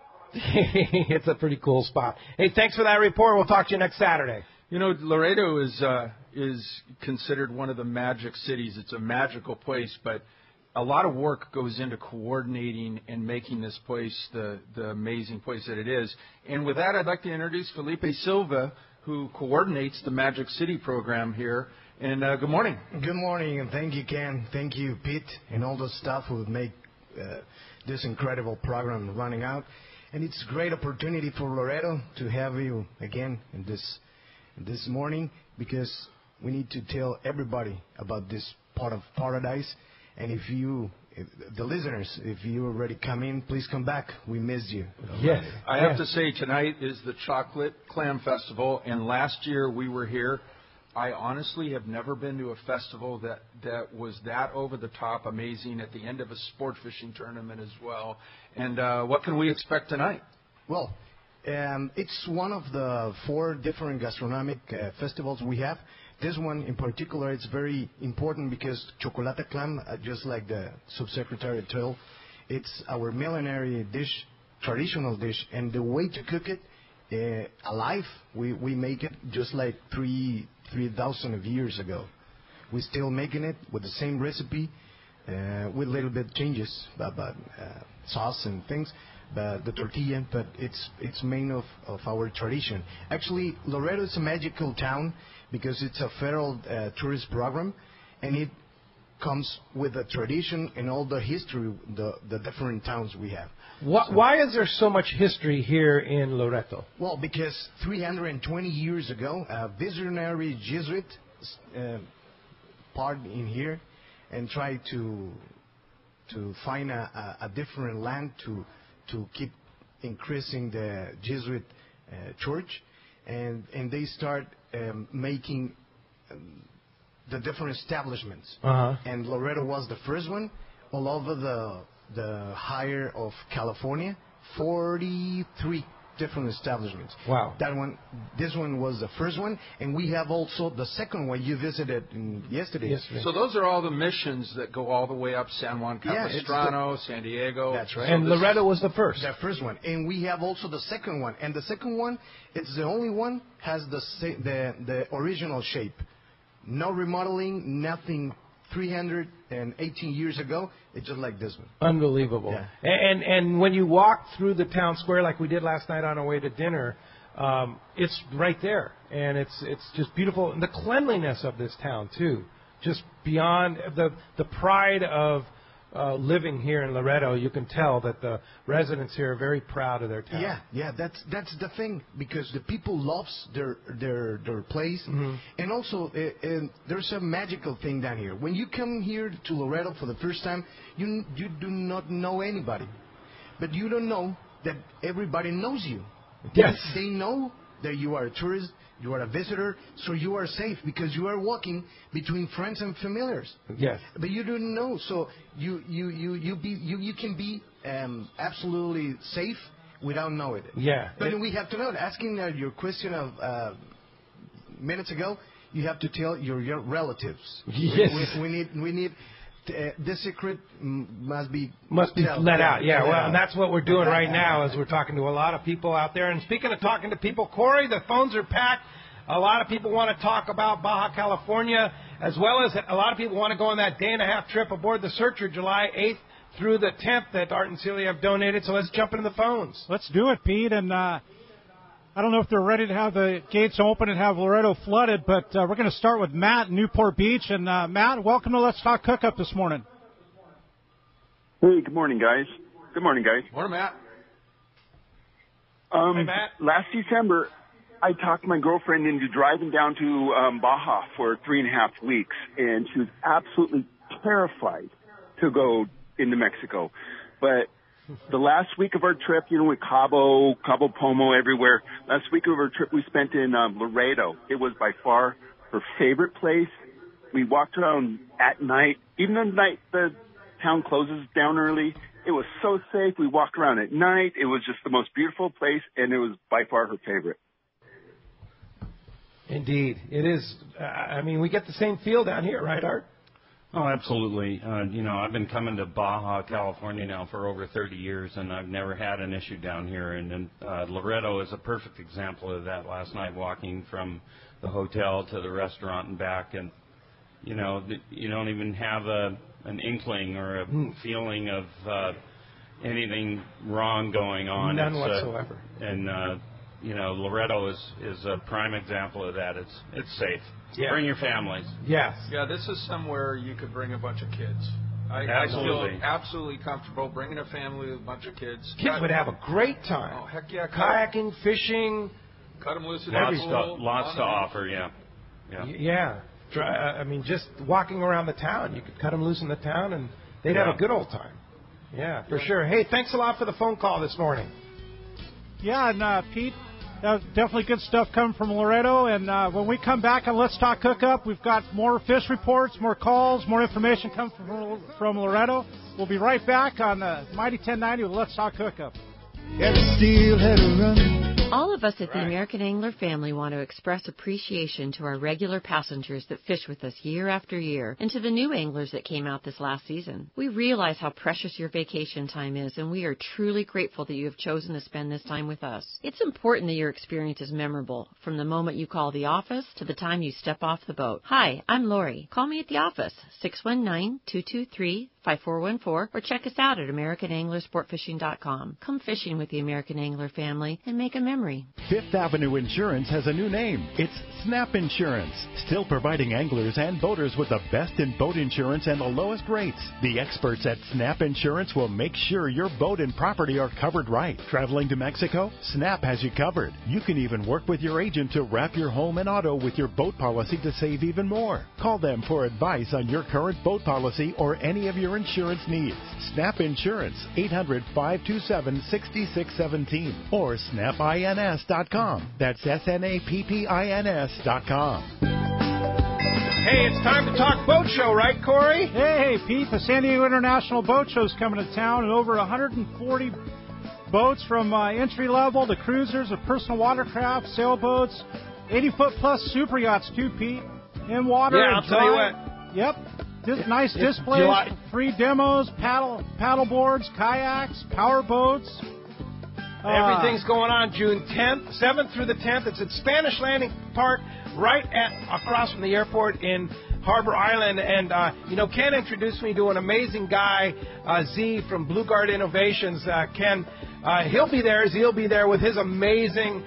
Speaker 2: It's a pretty cool spot. Hey, thanks for that report. We'll talk to you next Saturday.
Speaker 6: Laredo is considered one of the magic cities. It's a magical place, but a lot of work goes into coordinating and making this place the amazing place that it is. And with that, I'd like to introduce Felipe Silva, who coordinates the Magic City program here. And good morning.
Speaker 17: Good morning, and thank you, Ken. Thank you, Pete, and all the staff who make this incredible program running out. And it's a great opportunity for Loreto to have you again in this morning, because we need to tell everybody about this part of paradise. And if the listeners, if you already come in, please come back. We missed you.
Speaker 6: Yes. I have to say, tonight is the Chocolate Clam Festival, and last year we were here. I honestly have never been to a festival that was that over-the-top amazing at the end of a sport fishing tournament as well. And what can we expect tonight?
Speaker 17: Well, it's one of the 4 different gastronomic festivals we have. This one in particular, it's very important because Chocolate Clam, just like the subsecretary told, It's our millenary dish, traditional dish, and the way to cook it alive, we make it just like 3,000 of years ago. We're still making it with the same recipe, with a little bit changes, but sauce and things, but the tortilla, but it's main of our tradition. Actually, Loreto is a magical town because it's a federal tourist program, and it comes with the tradition and all the history, the different towns we have.
Speaker 2: Why is there so much history here in Loreto?
Speaker 17: Well, because 320 years ago, a visionary Jesuit part in here and tried to find a different land to keep increasing the Jesuit church, and they start making the different establishments. And Loreto was the first one all over the higher of California, 43 different establishments.
Speaker 2: Wow.
Speaker 17: This one was the first one, and we have also the second one you visited yesterday.
Speaker 6: So those are all the missions that go all the way up San Juan Capistrano, San Diego.
Speaker 17: That's right.
Speaker 2: And Loreto was the first.
Speaker 17: The first one, and we have also the second one, and the second one, it's the only one has the original shape, no remodeling, nothing. 318 years ago, it's just like this one.
Speaker 2: Unbelievable.
Speaker 17: Yeah.
Speaker 2: And when you walk through the town square like we did last night on our way to dinner, it's right there, and it's just beautiful. And the cleanliness of this town too, just beyond the pride of living here in Loreto. You can tell that the residents here are very proud of their town.
Speaker 17: Yeah, that's the thing, because the people loves their place, and also there's a magical thing down here. When you come here to Loreto for the first time, you do not know anybody, but you don't know that everybody knows you.
Speaker 2: Yes,
Speaker 17: they know that you are a tourist, you are a visitor, so you are safe because you are walking between friends and familiars.
Speaker 2: Yes.
Speaker 17: But you don't know, so you can be absolutely safe without knowing it.
Speaker 2: Yeah.
Speaker 17: But we have to know. Asking your question of minutes ago, you have to tell your relatives.
Speaker 2: Yes.
Speaker 17: We need. This secret must be
Speaker 2: let out. Yeah, well, and that's what we're doing right now, is we're talking to a lot of people out there. And speaking of talking to people, Corey, the phones are packed. A lot of people want to talk about Baja California, as well as a lot of people want to go on that day-and-a-half trip aboard the Searcher, July 8th through the 10th that Art and Celia have donated. So let's jump into the phones.
Speaker 5: Let's do it, Pete. And I don't know if they're ready to have the gates open and have Loreto flooded, but we're going to start with Matt in Newport Beach. And Matt, welcome to Let's Talk Hookup this morning.
Speaker 18: Hey, good morning, guys. Good morning, guys.
Speaker 6: Morning, Matt.
Speaker 2: Hey, Matt.
Speaker 18: Last December, I talked my girlfriend into driving down to Baja for 3.5 weeks, and she was absolutely terrified to go into Mexico. But the last week of our trip, with Cabo Pomo everywhere, last week of our trip we spent in Laredo. It was by far her favorite place. We walked around at night. Even at night, the town closes down early. It was so safe. We walked around at night. It was just the most beautiful place, and it was by far her favorite.
Speaker 2: Indeed. It is. We get the same feel down here, right, Art?
Speaker 7: Oh, absolutely. I've been coming to Baja, California now for over 30 years, and I've never had an issue down here. And Loreto is a perfect example of that. Last night, walking from the hotel to the restaurant and back, and you don't even have an inkling or a feeling of anything wrong going on.
Speaker 2: None whatsoever.
Speaker 7: Loreto is a prime example of that. It's safe.
Speaker 6: Yeah.
Speaker 7: Bring your families.
Speaker 2: Yes.
Speaker 6: Yeah, this is somewhere you could bring a bunch of kids. I feel absolutely comfortable bringing a family with a bunch of kids.
Speaker 2: Kids would have a great time.
Speaker 6: Oh, heck yeah.
Speaker 2: Kayaking, fishing.
Speaker 6: Cut them loose in the pool.
Speaker 7: Lots to offer, yeah.
Speaker 2: Yeah. Just walking around the town. You could cut them loose in the town, and they'd have a good old time. Yeah, for sure. Hey, thanks a lot for the phone call this morning.
Speaker 5: Yeah, and Pete, that was definitely good stuff coming from Loreto. And when we come back on Let's Talk Hookup, we've got more fish reports, more calls, more information coming from Loreto. We'll be right back on the Mighty 1090 with Let's Talk Hookup.
Speaker 19: Yeah, the steelhead are running All of us at the American Angler family want to express appreciation to our regular passengers that fish with us year after year, and to the new anglers that came out this last season. We realize how precious your vacation time is, and we are truly grateful that you have chosen to spend this time with us. It's important that your experience is memorable, from the moment you call the office to the time you step off the boat. Hi, I'm Lori. Call me at the office, 619-223-5414, or check us out at AmericanAnglerSportFishing.com. Come fishing with the American Angler family and make a memory.
Speaker 4: Fifth Avenue Insurance has a new name. It's Snap Insurance, still providing anglers and boaters with the best in boat insurance and the lowest rates. The experts at Snap Insurance will make sure your boat and property are covered right. Traveling to Mexico? Snap has you covered. You can even work with your agent to wrap your home and auto with your boat policy to save even more. Call them for advice on your current boat policy or any of your insurance needs. Snap Insurance, 800-527-6617 or snapins.com. That's SNAPPINS.com.
Speaker 2: Hey, it's time to talk boat show, right, Corey?
Speaker 5: Hey, Pete, the San Diego International Boat Show is coming to town, and over 140 boats from entry level to cruisers of personal watercraft, sailboats, 80-foot plus super yachts too, Pete, in water.
Speaker 2: Yeah, I'll tell you what.
Speaker 5: Yep. Nice displays, free demos, paddle boards, kayaks, power boats.
Speaker 2: Everything's going on June 10th, 7th through the 10th. It's at Spanish Landing Park, right across from the airport in Harbor Island. And, Ken introduced me to an amazing guy, Z from Blue Guard Innovations. Ken, he'll be there. Z'll be there with his amazing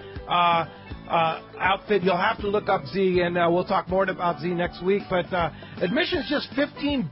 Speaker 2: outfit. You'll have to look up Z, and we'll talk more about Z next week. But admission is just $15.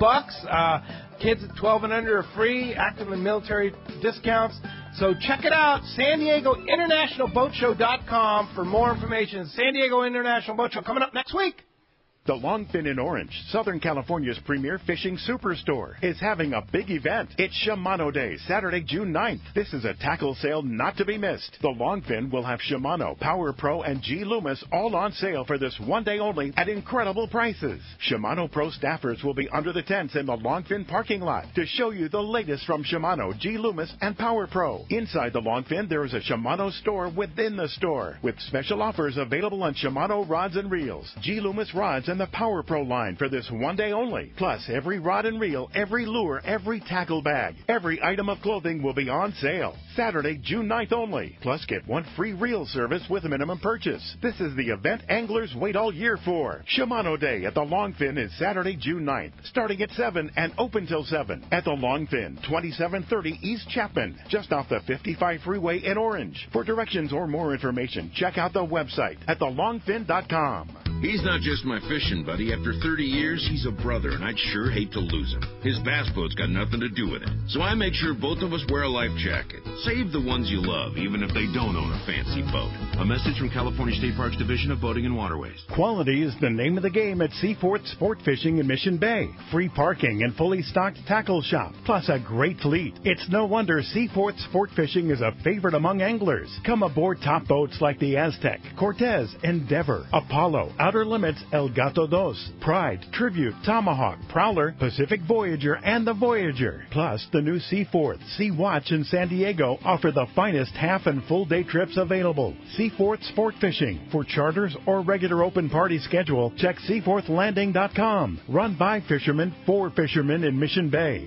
Speaker 2: Kids at 12 and under are free. Active and military discounts. So check it out, San Diego International Boat Show.com for more information. San Diego International Boat Show coming up next week.
Speaker 4: The Longfin in Orange, Southern California's premier fishing superstore, is having a big event. It's Shimano Day, Saturday, June 9th. This is a tackle sale not to be missed. The Longfin will have Shimano, Power Pro, and G Loomis all on sale for this one day only at incredible prices. Shimano Pro staffers will be under the tents in the Longfin parking lot to show you the latest from Shimano, G Loomis, and Power Pro. Inside the Longfin, there is a Shimano store within the store with special offers available on Shimano rods and reels, G Loomis rods, and the Power Pro line for this one day only. Plus, every rod and reel, every lure, every tackle bag, every item of clothing will be on sale. Saturday, June 9th only. Plus, get one free reel service with a minimum purchase. This is the event anglers wait all year for. Shimano Day at the Longfin is Saturday, June 9th, starting at 7 and open till 7 at the Longfin, 2730 East Chapman, just off the 55 freeway in Orange. For directions or more information, check out the website at thelongfin.com.
Speaker 20: He's not just my fishing buddy. After 30 years, he's a brother, and I'd sure hate to lose him. His bass boat's got nothing to do with it. So I make sure both of us wear a life jacket. Save the ones you love, even if they don't own a fancy boat. A message from California State Parks Division of Boating and Waterways.
Speaker 4: Quality is the name of the game at Seaforth Sport Fishing in Mission Bay. Free parking and fully stocked tackle shop, plus a great fleet. It's no wonder Seaforth Sport Fishing is a favorite among anglers. Come aboard top boats like the Aztec, Cortez, Endeavor, Apollo, Outer Limits, El Gato Dos, Pride, Tribute, Tomahawk, Prowler, Pacific Voyager, and the Voyager. Plus, the new Seaforth, Sea Watch, and San Diego offer the finest half and full day trips available. Seaforth Sport Fishing. For charters or regular open party schedule, check seaforthlanding.com. Run by fishermen for fishermen in Mission Bay.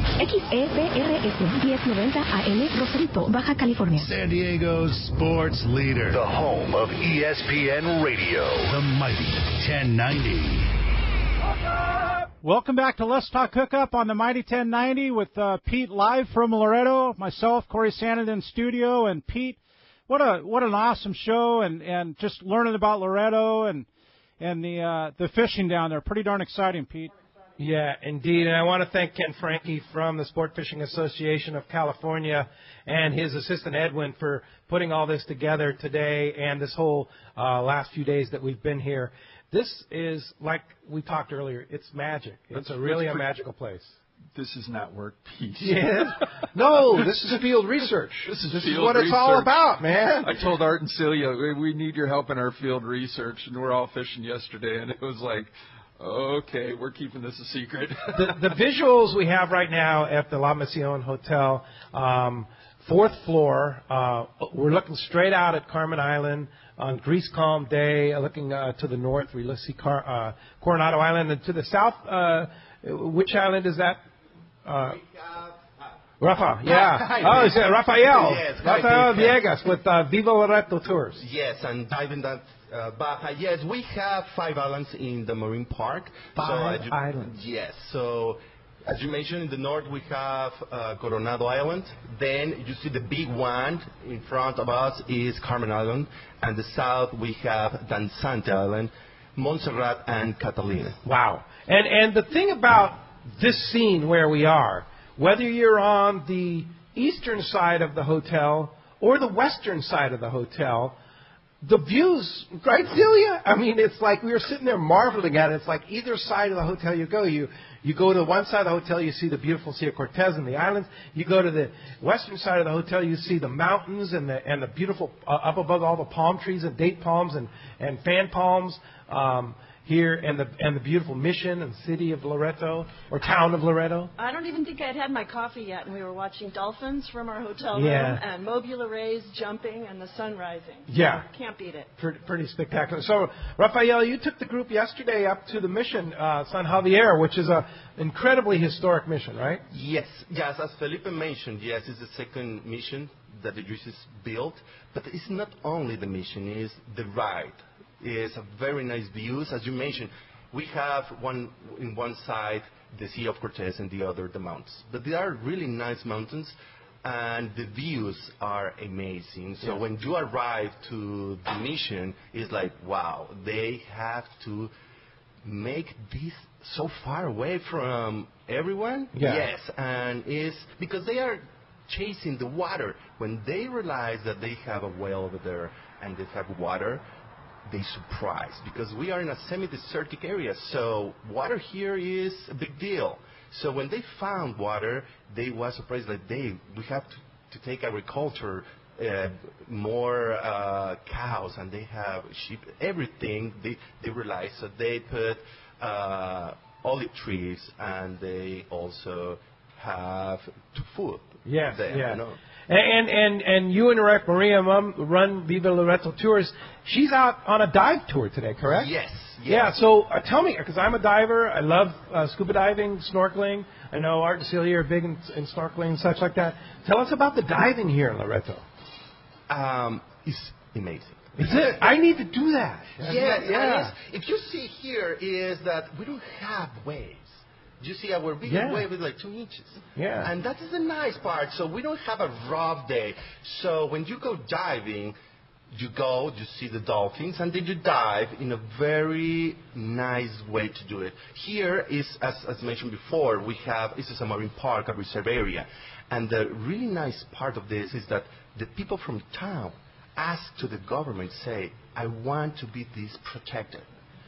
Speaker 21: XEPRS 1090 AM, Rosarito, Baja California.
Speaker 1: San Diego's sports leader.
Speaker 22: The home of ESPN Radio.
Speaker 1: The mighty 1090.
Speaker 5: Welcome back to Let's Talk Hookup on the Mighty 1090 with Pete live from Loretto, myself, Corey Sandin in studio, and Pete, what an awesome show, and just learning about Loretto and the fishing down there. Pretty darn exciting, Pete.
Speaker 2: Yeah, indeed. And I want to thank Ken Franke from the Sport Fishing Association of California and his assistant Edwin for putting all this together today and this whole last few days that we've been here. This is, like we talked earlier, it's magic. It's really a magical place.
Speaker 6: This is not work, Pete.
Speaker 2: Yeah.
Speaker 6: No, this is field research. This is
Speaker 2: what it's all about, man.
Speaker 6: I told Art and Celia, we need your help in our field research, and we're all fishing yesterday, and it was like, okay, we're keeping this a secret.
Speaker 2: The visuals we have right now at the La Mission Hotel 4th floor. We're looking straight out at Carmen Island on Grease Calm Day. Looking to the north, we see Coronado Island. And to the south, which island is that? Rafa, yeah. Oh, it's Rafael.
Speaker 3: Yes,
Speaker 2: Rafael Villegas with Viva Loreto Tours.
Speaker 3: Yes, and diving that Baja. Yes, we have 5 islands in the Marine Park.
Speaker 2: 5 islands.
Speaker 3: Yes, so as you mentioned, in the north we have Coronado Island. Then you see the big one in front of us is Carmen Island. And the south we have Danzante Island, Montserrat, and Catalina.
Speaker 2: Wow. And the thing about this scene where we are, whether you're on the eastern side of the hotel or the western side of the hotel, the views, right, Celia? I mean, it's like we were sitting there marveling at it. It's like either side of the hotel you go, you go to the one side of the hotel, you see the beautiful Sea of Cortez and the islands. You go to the western side of the hotel, you see the mountains and the beautiful, up above all the palm trees and date palms and fan palms here, and the beautiful mission and city of Loreto, or town of Loreto.
Speaker 8: I don't even think I'd had my coffee yet, and we were watching dolphins from our hotel room, and mobula rays jumping, and the sun rising.
Speaker 2: Yeah.
Speaker 8: Can't beat it.
Speaker 2: Pretty spectacular. So, Rafael, you took the group yesterday up to the mission, San Javier, which is an incredibly historic mission, right?
Speaker 3: Yes, as Felipe mentioned, yes, it's the second mission that the Jesus built, but it's not only the mission, it's the ride. It's a very nice views. As you mentioned, we have on one side the Sea of Cortez and the other the mountains. But they are really nice mountains, and the views are amazing. So when you arrive to the mission, it's like, wow, they have to make this so far away from everyone.
Speaker 2: Yeah.
Speaker 3: Yes, and it's because they are chasing the water. When they realize that they have a well over there and they have water, they surprised, because we are in a semi-desertic area, so water here is a big deal. So when they found water, they were surprised that we have to take agriculture, more cows, and they have sheep, everything. They realized, so they put olive trees, and they also have food.
Speaker 2: Yes,
Speaker 3: there,
Speaker 2: yeah.
Speaker 3: You know?
Speaker 2: And you and Maria Mum run Viva Loreto Tours. She's out on a dive tour today, correct?
Speaker 3: Yes.
Speaker 2: Yeah, so tell me, because I'm a diver. I love scuba diving, snorkeling. I know Art and Celia are big in snorkeling and such like that. Tell us about the diving here in Loreto.
Speaker 3: It's amazing.
Speaker 2: Is it? I need to do that.
Speaker 3: Yeah. If you see here is that we don't have waves. You see our biggest wave is like 2 inches.
Speaker 2: Yeah.
Speaker 3: And that is the nice part. So we don't have a rough day. So when you go diving, you see the dolphins, and then you dive in a very nice way to do it. Here is, as mentioned before, this is a marine park, a reserve area. And the really nice part of this is that the people from town ask to the government, say, I want to be this protected.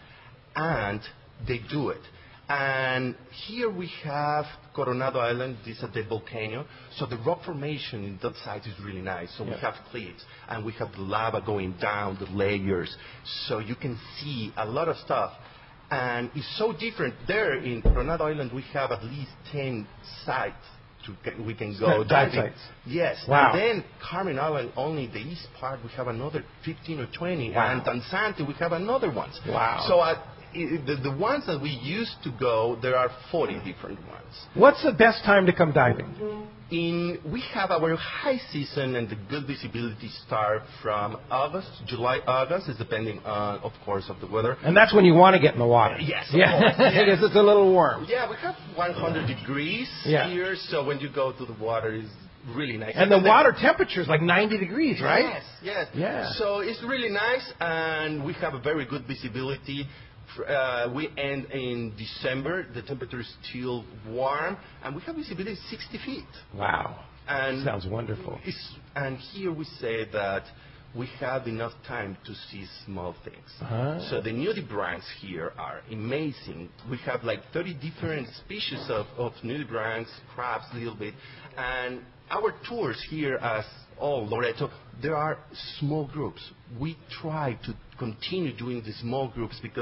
Speaker 3: And they do it. And here we have Coronado Island. This is a dead volcano. So the rock formation in that side is really nice. So we have cliffs, and we have the lava going down, the layers. So you can see a lot of stuff. And it's so different. There in Coronado Island, we have at least 10 sites we can go diving.
Speaker 2: Sites.
Speaker 3: Yes.
Speaker 2: Wow.
Speaker 3: And then Carmen Island, only the east part, we have another 15 or 20.
Speaker 2: Wow.
Speaker 3: And Danzante, we have another ones.
Speaker 2: Wow.
Speaker 3: So the ones that we used to go, there are 40 different ones.
Speaker 2: What's the best time to come diving?
Speaker 3: We have our high season, and the good visibility start from July, August, is depending on, of course, of the weather.
Speaker 2: And that's when you want to get in the water.
Speaker 3: Yes, of
Speaker 2: yeah.
Speaker 3: course. Yes.
Speaker 2: Because it's a little warm.
Speaker 3: Yeah, we have 100 degrees here, so when you go to the water, it's really nice.
Speaker 2: And the water temperature is like 90 degrees, right?
Speaker 3: Yes.
Speaker 2: Yeah.
Speaker 3: So it's really nice, and we have a very good visibility. We end in December. The temperature is still warm, and we have visibility 60 feet.
Speaker 2: Wow.
Speaker 3: And
Speaker 2: sounds wonderful.
Speaker 3: And here we say that we have enough time to see small things.
Speaker 2: Uh-huh.
Speaker 3: So the nudibranchs here are amazing. We have like 30 different species of nudibranchs, crabs, a little bit. And our tours here as Loreto, there are small groups. We try to continue doing the small groups because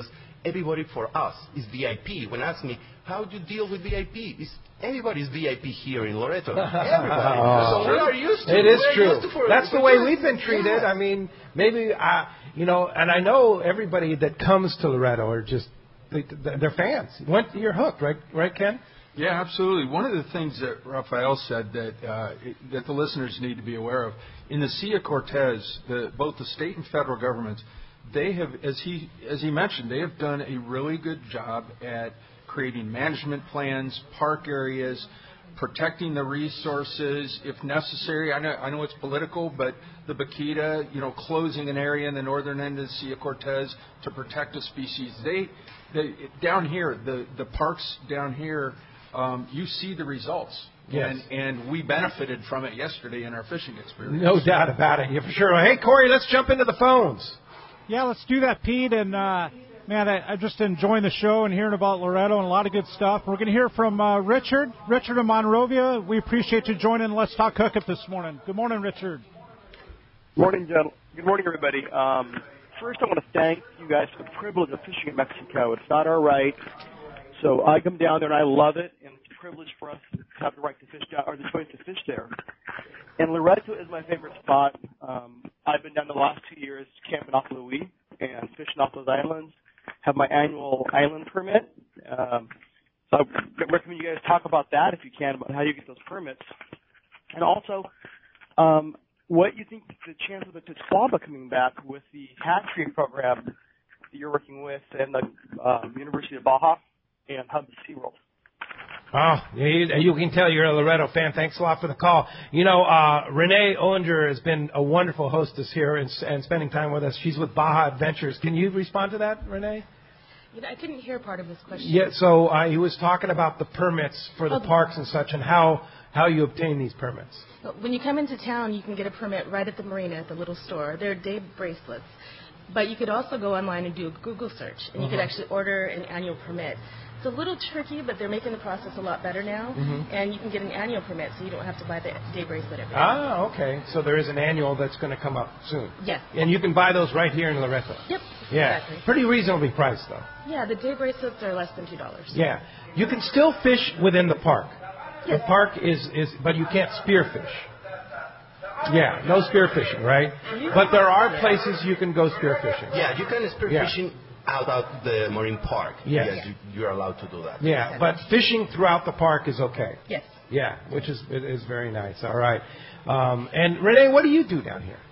Speaker 3: everybody for us is VIP. When ask me, how do you deal with VIP? Everybody's VIP here in Loreto. Everybody. So we are used to it.
Speaker 2: It is true. That's the way we've been treated. I mean, maybe, and I know everybody that comes to Loreto are just, they're fans. You're hooked, right, Ken?
Speaker 6: Yeah, absolutely. One of the things that Rafael said that the listeners need to be aware of, in the Cia Cortez, both the state and federal governments, they have, as he mentioned, they have done a really good job at creating management plans, park areas, protecting the resources if necessary. I know it's political, but the Baquita, closing an area in the northern end of the Cia Cortez to protect a species. They down here, the parks down here, you see the results.
Speaker 2: Yes.
Speaker 6: And we benefited from it yesterday in our fishing experience.
Speaker 2: No doubt about it. Yeah, for sure. Hey, Corey, let's jump into the phones.
Speaker 5: Yeah, let's do that, Pete. And, man, I'm just enjoying the show and hearing about Loreto and a lot of good stuff. We're going to hear from Richard in Monrovia. We appreciate you joining Let's Talk Hookup this morning. Good morning, Richard.
Speaker 9: Morning, gentlemen. Good morning, everybody. First, I want to thank you guys for the privilege of fishing in Mexico. It's not our right. So I come down there and I love it, and it's a privilege for us to have the right to fish down, or the choice to fish there. And Loreto is my favorite spot. I've been down the last 2 years camping off Louis and fishing off those islands. Have my annual island permit. So I recommend you guys talk about that if you can, about how you get those permits. And also, what you think the chance of the Tlaxcala coming back with the hatchery program that you're working with and the University of Baja and Hub SeaWorld.
Speaker 2: Oh, you can tell you're a Loreto fan. Thanks a lot for the call. Renee Ollinger has been a wonderful hostess here and spending time with us. She's with Baja Adventures. Can you respond to that, Renee?
Speaker 10: I couldn't hear part of his question.
Speaker 2: Yeah, so he was talking about the permits for the parks and such and how you obtain these permits.
Speaker 10: When you come into town, you can get a permit right at the marina at the little store. They're day bracelets. But you could also go online and do a Google search, and you could actually order an annual permit. It's a little tricky, but they're making the process a lot better now, and you can get an annual permit, so you don't have to buy the day bracelet every day.
Speaker 2: Ah, okay. So there is an annual that's going to come up soon.
Speaker 10: Yes.
Speaker 2: And you can buy those right here in Loreto.
Speaker 10: Yep.
Speaker 2: Yeah.
Speaker 10: Exactly.
Speaker 2: Pretty reasonably priced, though.
Speaker 10: Yeah, the day bracelets are less than $2.
Speaker 2: Yeah. You can still fish within the park.
Speaker 10: Yes.
Speaker 2: The park is, but you can't spearfish. Yeah, no spearfishing, right? But there are places you can go spearfishing.
Speaker 3: Yeah, you can spearfishing out the marine park.
Speaker 2: Yes.
Speaker 3: Yes, you're allowed to do that.
Speaker 2: Yeah, but fishing throughout the park is okay.
Speaker 10: Yes.
Speaker 2: Yeah, which is very nice. All right. And Renee, what do you do down here?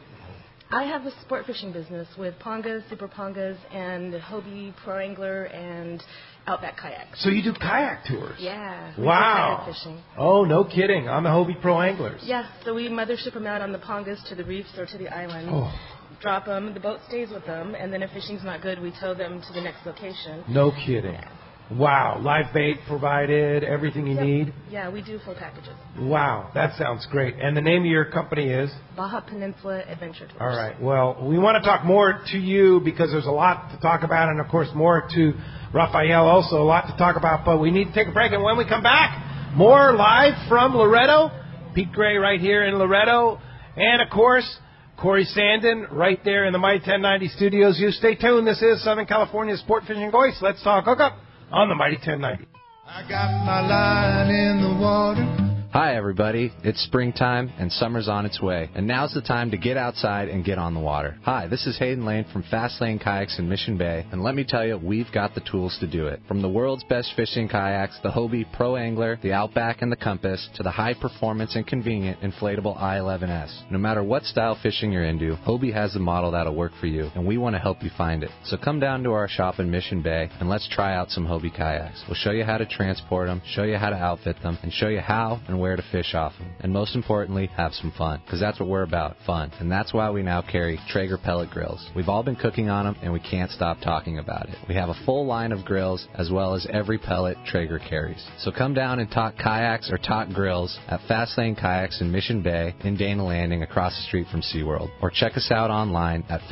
Speaker 10: I have a sport fishing business with Pongas, Super Pongas, and Hobie Pro Angler and Outback Kayaks.
Speaker 2: So you do kayak tours?
Speaker 10: Yeah.
Speaker 2: Wow.
Speaker 10: Kayak fishing.
Speaker 2: Oh, no kidding. On the Hobie Pro Anglers.
Speaker 10: Yeah, so we mothership them out on the Pongas to the reefs or to the islands.
Speaker 2: Oh.
Speaker 10: Drop them, the boat stays with them, and then if fishing's not good, we tow them to the next location.
Speaker 2: No kidding.
Speaker 10: Yeah.
Speaker 2: Wow. Live bait provided, everything you need?
Speaker 10: Yeah, we do full packages.
Speaker 2: Wow, that sounds great. And the name of your company is?
Speaker 10: Baja Peninsula Adventure Tours.
Speaker 2: All right. Well, we want to talk more to you because there's a lot to talk about, and, of course, more to Rafael also, a lot to talk about. But we need to take a break, and when we come back, more live from Loreto. Pete Gray right here in Loreto. And, of course, Corey Sandin right there in the Mighty 1090 studios. You stay tuned. This is Southern California's Sport Fishing Voice. Let's talk hookup on the Mighty 1090.
Speaker 23: I got my line in the water.
Speaker 24: Hi, everybody. It's springtime, and summer's on its way. And now's the time to get outside and get on the water. Hi, this is Hayden Lane from Fast Lane Kayaks in Mission Bay, and let me tell you, we've got the tools to do it. From the world's best fishing kayaks, the Hobie Pro Angler, the Outback, and the Compass, to the high-performance and convenient inflatable I-11S. No matter what style fishing you're into, Hobie has the model that'll work for you, and we want to help you find it. So come down to our shop in Mission Bay, and let's try out some Hobie kayaks. We'll show you how to transport them, show you how to outfit them, and show you how and where to fish off them. And most importantly, have some fun. Because that's what we're about, fun. And that's why we now carry Traeger pellet grills. We've all been cooking on them, and we can't stop talking about it. We have a full line of grills, as well as every pellet Traeger carries. So come down and talk kayaks or talk grills at Fast Lane Kayaks in Mission Bay in Dana Landing across the street from SeaWorld. Or check us out online at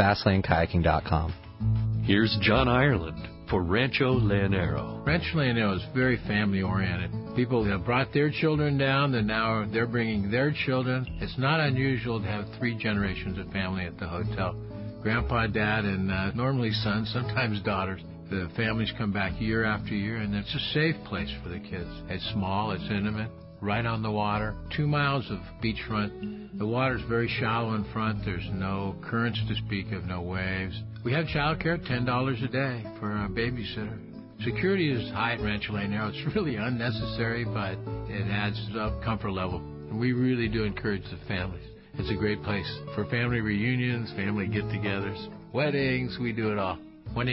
Speaker 24: FastlaneKayaking.com.
Speaker 25: Here's John Ireland for Rancho Leonero.
Speaker 26: Rancho Leonero is very family-oriented. People have brought their children down, and now they're bringing their children. It's not unusual to have 3 generations of family at the hotel. Grandpa, Dad, and normally sons, sometimes daughters. The families come back year after year, and it's a safe place for the kids. It's small, it's intimate, right on the water, 2 miles of beachfront. The water's very shallow in front. There's no currents to speak of, no waves. We have childcare, $10 a day for a babysitter. Security is high at Rancho Leonero. It's really unnecessary, but it adds up comfort level. And we really do encourage the families. It's a great place for family reunions, family get-togethers, weddings. We do it all.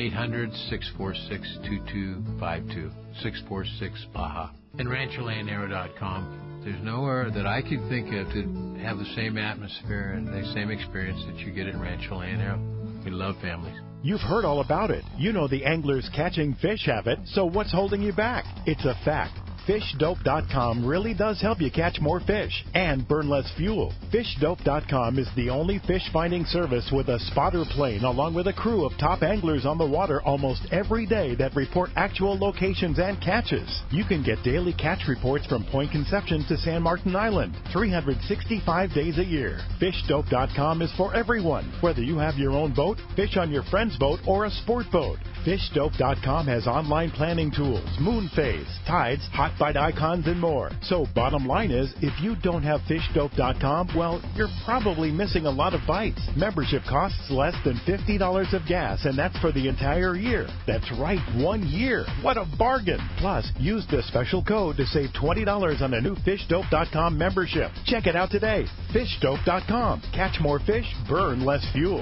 Speaker 26: 1-800-646-2252, 646-BAJA. And RanchoLeonero.com. There's nowhere that I could think of to have the same atmosphere and the same experience that you get at Rancho Leonero. We love families.
Speaker 4: You've heard all about it. You know the anglers catching fish have it, so what's holding you back? It's a fact. FishDope.com really does help you catch more fish and burn less fuel. FishDope.com is the only fish finding service with a spotter plane along with a crew of top anglers on the water almost every day that report actual locations and catches. You can get daily catch reports from Point Conception to San Martin Island, 365 days a year. FishDope.com is for everyone, whether you have your own boat, fish on your friend's boat, or a sport boat. FishDope.com has online planning tools, moon phase, tides, hot bite icons, and more. So bottom line is, if you don't have FishDope.com, well, you're probably missing a lot of bites. Membership costs less than $50 of gas, and that's for the entire year. That's right, 1 year. What a bargain. Plus, use the special code to save $20 on a new FishDope.com membership. Check it out today. FishDope.com. Catch more fish, burn less fuel.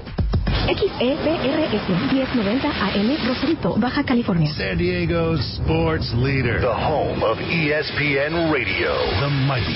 Speaker 21: XEBRS 1090 AM, Rosarito, Baja California.
Speaker 22: San Diego's sports leader. The home of ESPN Radio. The mighty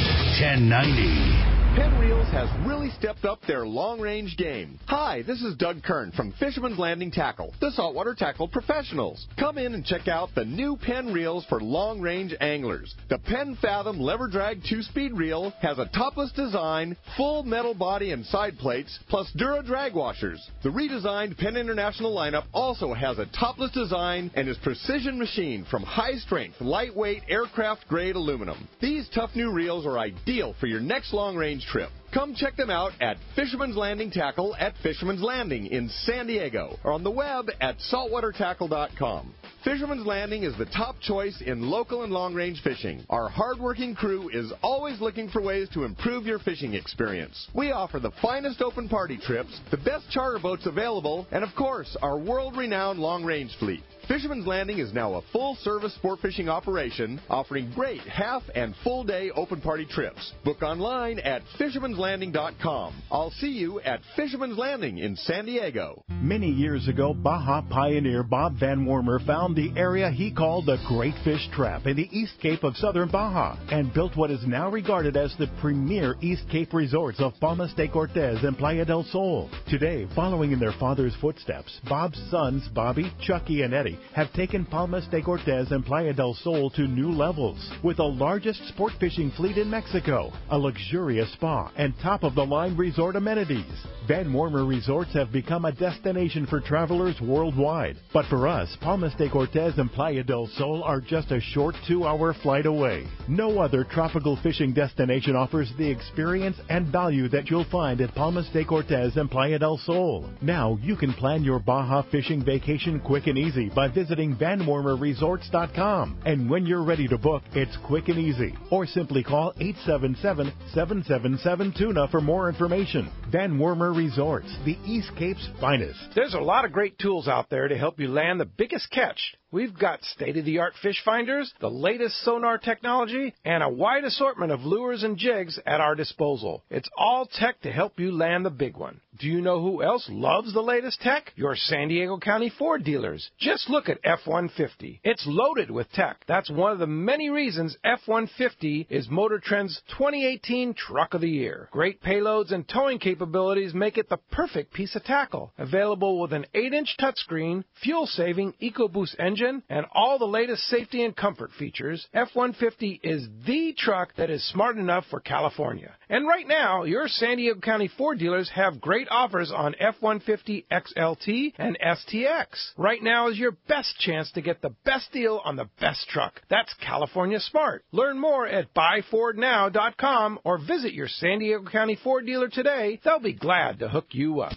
Speaker 22: 1090.
Speaker 11: Penn Reels has really stepped up their long-range game. Hi, this is Doug Kern from Fisherman's Landing Tackle, the saltwater tackle professionals. Come in and check out the new Penn Reels for long-range anglers. The Penn Fathom Lever Drag 2-speed reel has a topless design, full metal body and side plates, plus Dura drag washers. The redesigned Penn International lineup also has a topless design and is precision machined from high-strength, lightweight, aircraft-grade aluminum. These tough new reels are ideal for your next long-range trip. Come check them out at Fisherman's Landing Tackle at Fisherman's Landing in San Diego or on the web at saltwatertackle.com. Fisherman's Landing is the top choice in local and long-range fishing. Our hard-working crew is always looking for ways to improve your fishing experience. We offer the finest open party trips, the best charter boats available, and of course, our world-renowned long-range fleet. Fisherman's Landing is now a full-service sport fishing operation offering great half and full-day open party trips. Book online at fishermanslanding.com. I'll see you at Fisherman's Landing in San Diego.
Speaker 4: Many years ago, Baja pioneer Bob Van Wormer found the area he called the Great Fish Trap in the East Cape of southern Baja and built what is now regarded as the premier East Cape resorts of Palmas de Cortez and Playa del Sol. Today, following in their father's footsteps, Bob's sons, Bobby, Chucky, and Eddie, have taken Palmas de Cortez and Playa del Sol to new levels with the largest sport fishing fleet in Mexico, a luxurious spa, and top-of-the-line resort amenities. Van Wormer Resorts have become a destination for travelers worldwide. But for us, Palmas de Cortez and Playa del Sol are just a short 2-hour flight away. No other tropical fishing destination offers the experience and value that you'll find at Palmas de Cortez and Playa del Sol. Now you can plan your Baja fishing vacation quick and easy by visiting VanWormerResorts.com. And when you're ready to book, it's quick and easy. Or simply call 877-777-TUNA for more information. Van Wormer Resorts, the East Cape's finest.
Speaker 2: There's a lot of great tools out there to help you land the biggest catch. We've got state-of-the-art fish finders, the latest sonar technology, and a wide assortment of lures and jigs at our disposal. It's all tech to help you land the big one. Do you know who else loves the latest tech? Your San Diego County Ford dealers. Just look at F-150. It's loaded with tech. That's one of the many reasons F-150 is Motor Trend's 2018 Truck of the Year. Great payloads and towing capabilities make it the perfect piece of tackle. Available with an 8-inch touchscreen, fuel-saving EcoBoost engine, and all the latest safety and comfort features, F-150 is the truck that is smart enough for California. And right now, your San Diego County Ford dealers have great offers on F-150 XLT and STX. Right now is your best chance to get the best deal on the best truck. That's California smart. Learn more at buyfordnow.com or visit your San Diego County Ford dealer today. They'll be glad to hook you up.